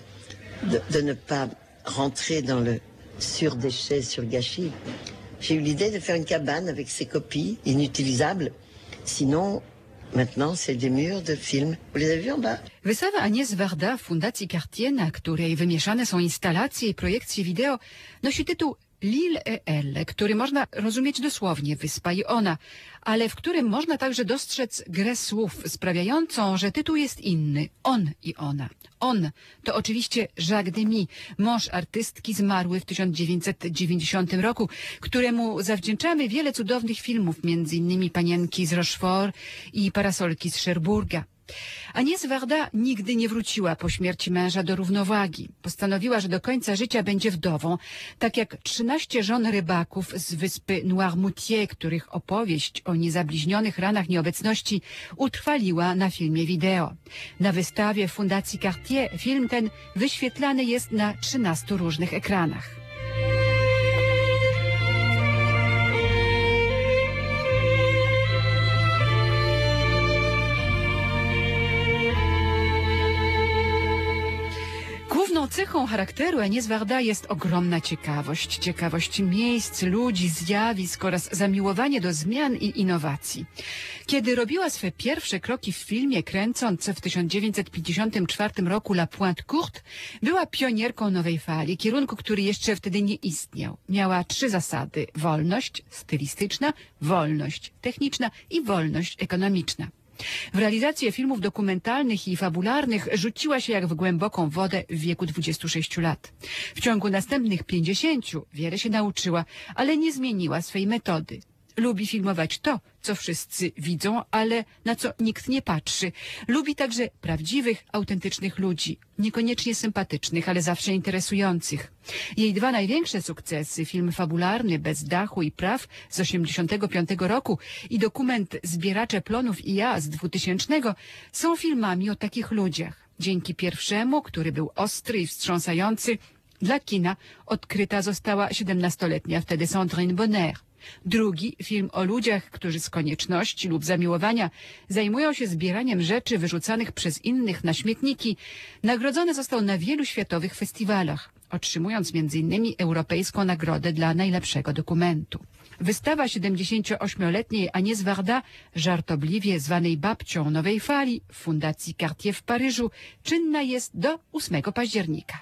ne pas rentrer dans le surdéchet, surgâchis, j'ai eu l'idée de faire une cabane avec ces copies inutilisables. Sinon, maintenant, c'est des murs de films. Vous les avez vus en bas? Wystawa Agnieszki Varda w Fundacji Cartier, na której wymieszane są instalacje i projekcje wideo, nosi tytuł L'île et elle, który można rozumieć dosłownie, wyspa i ona, ale w którym można także dostrzec grę słów sprawiającą, że tytuł jest inny, on i ona. On to oczywiście Jacques Demy, mąż artystki zmarły w 1990 roku, któremu zawdzięczamy wiele cudownych filmów, między innymi Panienki z Rochefort i Parasolki z Cherbourga. Agnieszka Varda nigdy nie wróciła po śmierci męża do równowagi. Postanowiła, że do końca życia będzie wdową, tak jak 13 żon rybaków z wyspy Noirmoutier, których opowieść o niezabliźnionych ranach nieobecności utrwaliła na filmie wideo. Na wystawie w Fundacji Cartier film ten wyświetlany jest na 13 różnych ekranach. Główną cechą Cechą charakteru Agnès Varda jest ogromna ciekawość. Ciekawość miejsc, ludzi, zjawisk oraz zamiłowanie do zmian i innowacji. Kiedy robiła swe pierwsze kroki w filmie, kręcąc w 1954 roku La Pointe Courte, była pionierką nowej fali, kierunku, który jeszcze wtedy nie istniał. Miała 3 zasady: wolność stylistyczna, wolność techniczna i wolność ekonomiczna. W realizację filmów dokumentalnych i fabularnych rzuciła się jak w głęboką wodę w wieku 26 lat. W ciągu następnych 50 wiele się nauczyła, ale nie zmieniła swej metody. Lubi filmować to, co wszyscy widzą, ale na co nikt nie patrzy. Lubi także prawdziwych, autentycznych ludzi, niekoniecznie sympatycznych, ale zawsze interesujących. Jej 2 największe sukcesy, film fabularny Bez dachu i praw z 1985 roku i dokument Zbieracze plonów i ja z 2000, są filmami o takich ludziach. Dzięki pierwszemu, który był ostry i wstrząsający, dla kina odkryta została 17-letnia wtedy Sandrine Bonnaire. Drugi, film o ludziach, którzy z konieczności lub zamiłowania zajmują się zbieraniem rzeczy wyrzucanych przez innych na śmietniki, nagrodzony został na wielu światowych festiwalach, otrzymując m.in. Europejską Nagrodę dla najlepszego dokumentu. Wystawa 78-letniej Agnès Varda, żartobliwie zwanej babcią nowej fali, w Fundacji Cartier w Paryżu, czynna jest do 8 października.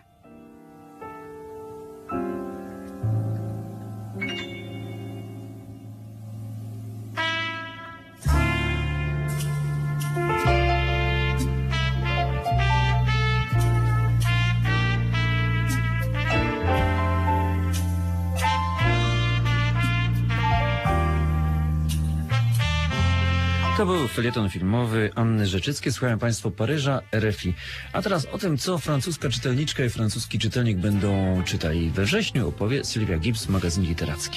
To był felieton filmowy Anny Rzeczyckiej. Słuchają Państwo Paryża, RFI. A teraz o tym, co francuska czytelniczka i francuski czytelnik będą czytali we wrześniu, opowie Sylwia Gibbs, magazyn literacki.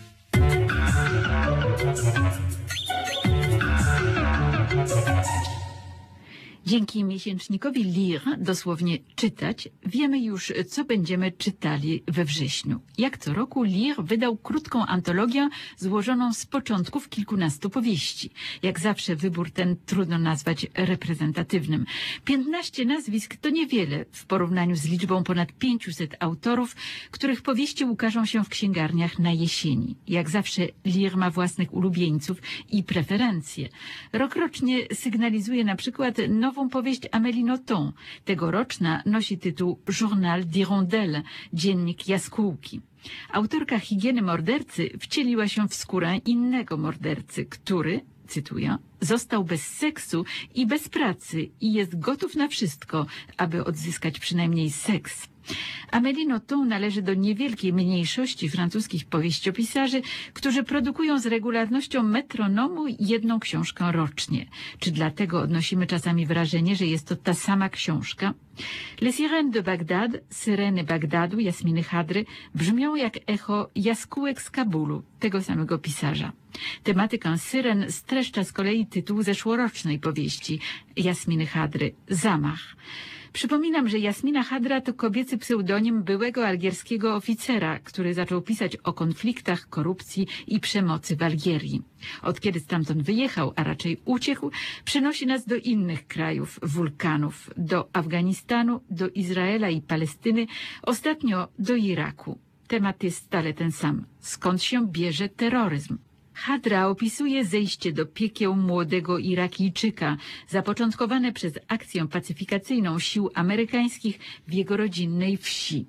Dzięki miesięcznikowi Lire, dosłownie czytać, wiemy już, co będziemy czytali we wrześniu. Jak co roku Lire wydał krótką antologię złożoną z początków kilkunastu powieści. Jak zawsze wybór ten trudno nazwać reprezentatywnym. 15 nazwisk to niewiele w porównaniu z liczbą ponad 500 autorów, których powieści ukażą się w księgarniach na jesieni. Jak zawsze Lire ma własnych ulubieńców i preferencje. Rokrocznie sygnalizuje na przykład nową powieść Amélie Nothomb. Tegoroczna nosi tytuł Journal d'Hirondelle, dziennik jaskółki. Autorka Higieny mordercy wcieliła się w skórę innego mordercy, który, cytuję, został bez seksu i bez pracy i jest gotów na wszystko, aby odzyskać przynajmniej seks. Amélie Nothomb należy do niewielkiej mniejszości francuskich powieściopisarzy, którzy produkują z regularnością metronomu 1 książkę rocznie. Czy dlatego odnosimy czasami wrażenie, że jest to ta sama książka? Les Sirènes de Bagdad, Syreny Bagdadu, Jasminy Hadry, brzmią jak echo jaskółek z Kabulu, tego samego pisarza. Tematykę syren streszcza z kolei tytuł zeszłorocznej powieści Jasminy Hadry, Zamach. Przypominam, że Jasmina Hadra to kobiecy pseudonim byłego algierskiego oficera, który zaczął pisać o konfliktach, korupcji i przemocy w Algierii. Od kiedy stamtąd wyjechał, a raczej uciekł, przenosi nas do innych krajów, wulkanów, do Afganistanu, do Izraela i Palestyny, ostatnio do Iraku. Temat jest stale ten sam. Skąd się bierze terroryzm? Hadra opisuje zejście do piekieł młodego Irakijczyka, zapoczątkowane przez akcję pacyfikacyjną sił amerykańskich w jego rodzinnej wsi.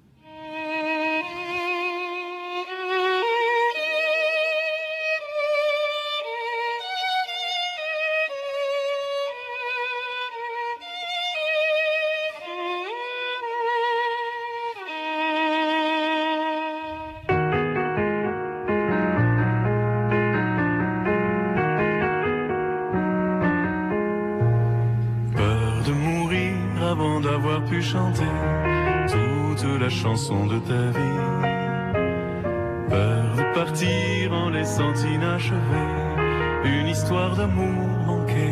Avant d'avoir pu chanter toute la chanson de ta vie, peur de partir en laissant inachevé une histoire d'amour manqué,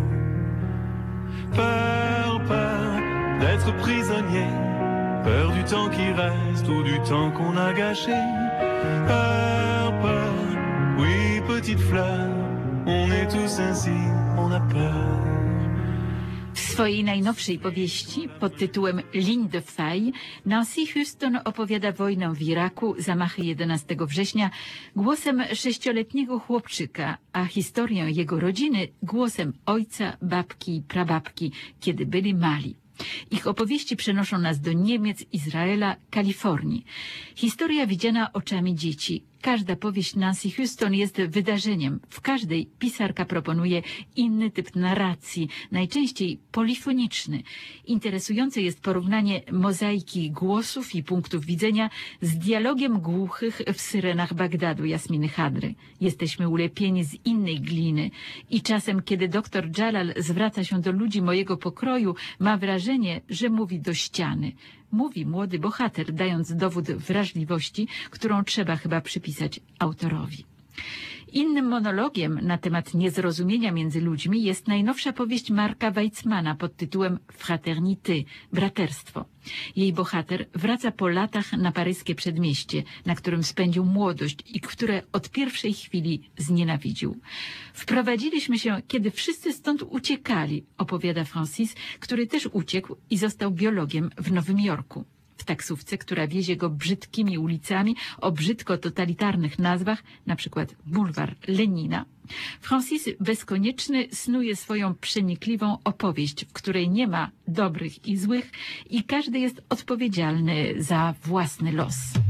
peur d'être prisonnier, peur du temps qui reste ou du temps qu'on a gâché, peur, oui petite fleur, on est tous ainsi, on a peur. W swojej najnowszej powieści pod tytułem Ligne de Faille Nancy Houston opowiada wojnę w Iraku, zamachy 11 września głosem 6-letniego chłopczyka, a historię jego rodziny głosem ojca, babki i prababki, kiedy byli mali. Ich opowieści przenoszą nas do Niemiec, Izraela, Kalifornii. Historia widziana oczami dzieci. Każda powieść Nancy Houston jest wydarzeniem. W każdej pisarka proponuje inny typ narracji, najczęściej polifoniczny. Interesujące jest porównanie mozaiki głosów i punktów widzenia z dialogiem głuchych w Syrenach Bagdadu Jasminy Hadry. Jesteśmy ulepieni z innej gliny i czasem, kiedy doktor Jalal zwraca się do ludzi mojego pokroju, ma wrażenie, że mówi do ściany. Mówi młody bohater, dając dowód wrażliwości, którą trzeba chyba przypisać autorowi. Innym monologiem na temat niezrozumienia między ludźmi jest najnowsza powieść Marka Weizmana pod tytułem Fraternité, braterstwo. Jej bohater wraca po latach na paryskie przedmieście, na którym spędził młodość i które od pierwszej chwili znienawidził. Wprowadziliśmy się, kiedy wszyscy stąd uciekali, opowiada Francis, który też uciekł i został biologiem w Nowym Jorku. W taksówce, która wiezie go brzydkimi ulicami o brzydko totalitarnych nazwach, na przykład bulwar Lenina, Francis Bezkonieczny snuje swoją przenikliwą opowieść, w której nie ma dobrych i złych i każdy jest odpowiedzialny za własny los.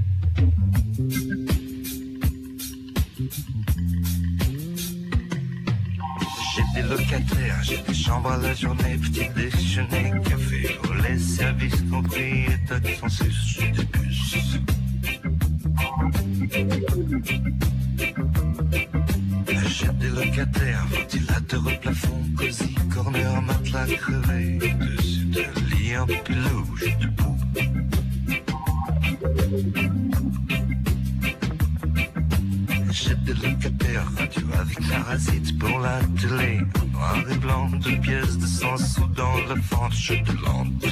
J'ai des locataires, j'ai des chambres à la journée, petit déjeuner, café, au lait, service compris, et taxes en sus, j'ai des bus. J'ai des locataires, ventilateur au plafond, cosy, corner, matelas crevé, dessus de lit en peluche, debout. J'ai des locataires, radio avec parasites pour la télé, noir et blanc, 2 pièces de 100 sous dans la fanche de lampe.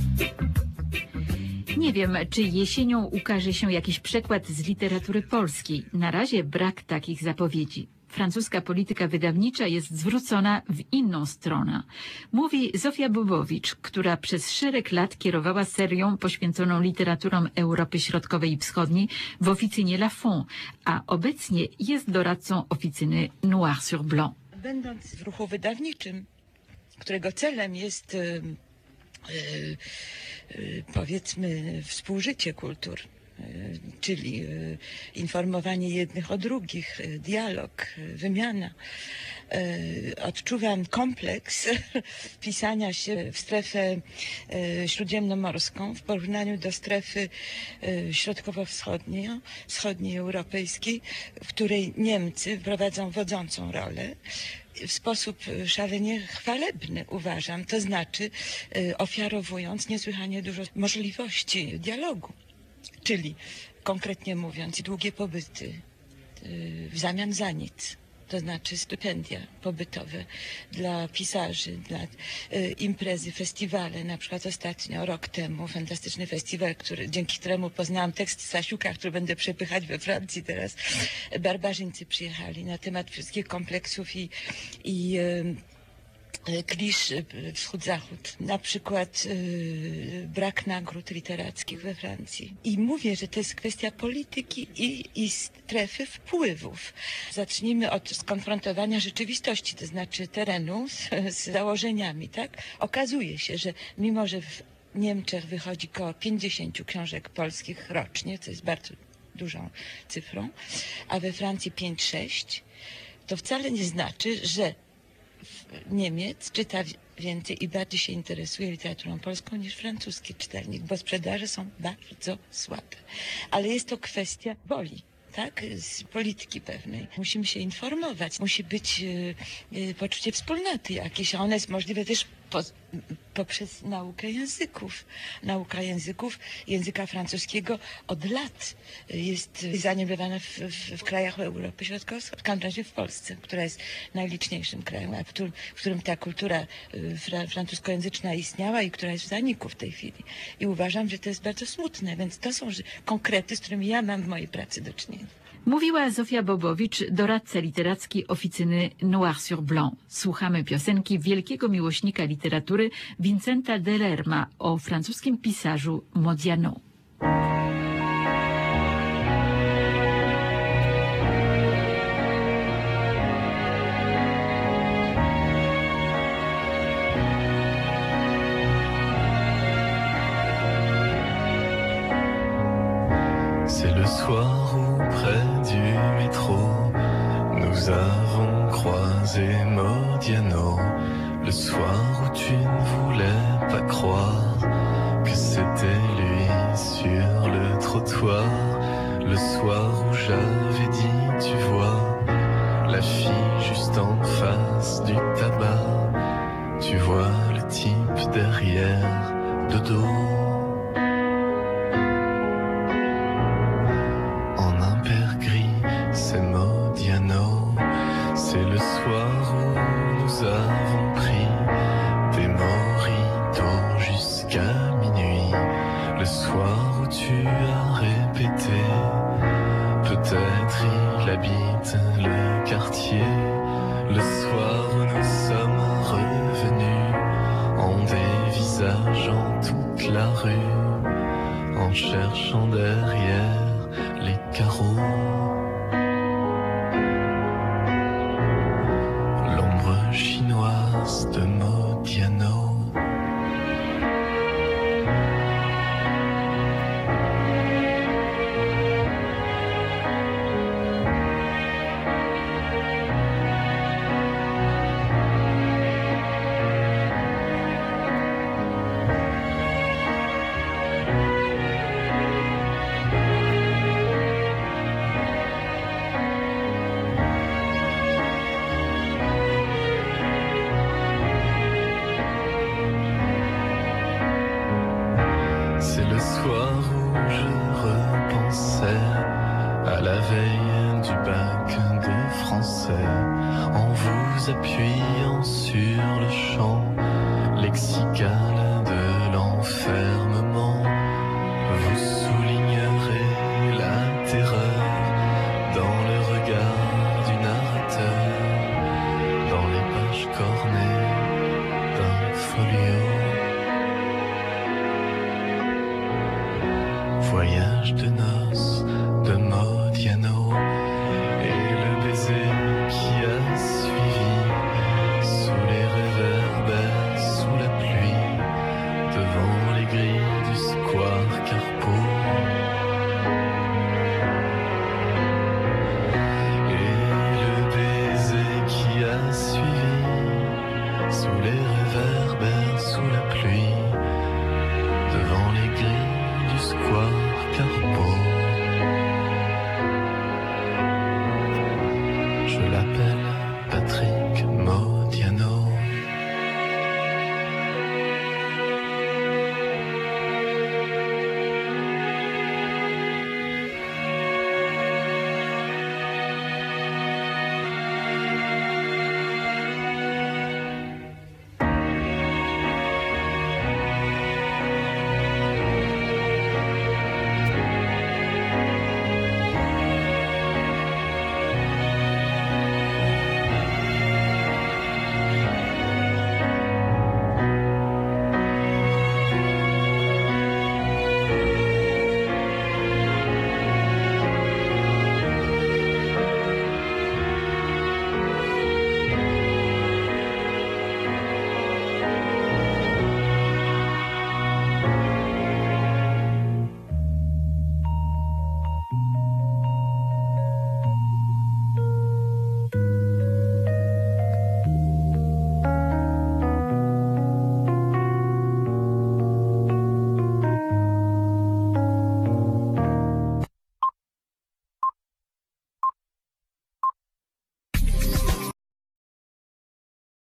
Nie wiem, czy jesienią ukaże się jakiś przekład z literatury polskiej. Na razie brak takich zapowiedzi. Francuska polityka wydawnicza jest zwrócona w inną stronę. Mówi Zofia Bobowicz, która przez szereg lat kierowała serią poświęconą literaturom Europy Środkowej i Wschodniej w oficynie Lafon, a obecnie jest doradcą oficyny Noir sur Blanc. Będąc w ruchu wydawniczym, którego celem jest powiedzmy współżycie kultur, czyli informowanie jednych o drugich, dialog, wymiana. Odczuwam kompleks wpisania się w strefę śródziemnomorską w porównaniu do strefy środkowo-wschodniej, wschodniej europejskiej, w której Niemcy prowadzą wodzącą rolę. W sposób szalenie chwalebny, uważam, to znaczy ofiarowując niesłychanie dużo możliwości dialogu. Czyli, konkretnie mówiąc, długie pobyty w zamian za nic, to znaczy stypendia pobytowe dla pisarzy, dla imprezy, festiwale. Na przykład ostatnio, rok temu, fantastyczny festiwal, dzięki któremu poznałam tekst Stasiuka, który będę przepychać we Francji teraz. Barbarzyńcy przyjechali na temat wszystkich kompleksów i klisz wschód-zachód, na przykład brak nagród literackich we Francji. I mówię, że to jest kwestia polityki i strefy wpływów. Zacznijmy od skonfrontowania rzeczywistości, to znaczy terenu z założeniami, tak? Okazuje się, że mimo, że w Niemczech wychodzi około 50 książek polskich rocznie, co jest bardzo dużą cyfrą, a we Francji 5-6, to wcale nie znaczy, że Niemiec czyta więcej i bardziej się interesuje literaturą polską niż francuski czytelnik, bo sprzedaże są bardzo słabe. Ale jest to kwestia woli, tak? Z polityki pewnej. Musimy się informować, musi być poczucie wspólnoty jakieś, a one jest możliwe też poprzez naukę języków. Nauka języków, języka francuskiego od lat jest zaniedbywana w krajach Europy Środkowo-Wschodniej, w każdym razie w Polsce, która jest najliczniejszym krajem, w którym ta kultura francuskojęzyczna istniała i która jest w zaniku w tej chwili. I uważam, że to jest bardzo smutne, więc to są konkrety, z którymi ja mam w mojej pracy do czynienia. Mówiła Zofia Bobowicz, doradca literacki oficyny Noir sur Blanc. Słuchamy piosenki wielkiego miłośnika literatury Vincenta de Lerma o francuskim pisarzu Modiano. C'est le soir où près du métro nous avons croisé Modiano. Le soir où tu ne voulais pas croire que c'était lui sur le trottoir. Le soir où j'avais dit, tu vois, la fille juste en face du tabac. Tu vois le type derrière, de dos. C'est Modiano, c'est le soir où nous avons pris des mojitos jusqu'à minuit. Le soir où tu as répété, peut-être il habite le quartier. Le soir où nous sommes revenus en dévisageant toute la rue, en cherchant derrière les carreaux. Chinoise de Modiano. C'est le soir où je repensais à la veille du bac de français, en vous appuyant sur le champ lexical de l'enfermement. Vous soulignerez la terreur dans le regard du narrateur, dans les pages cornées d'un folio. Voyage de noces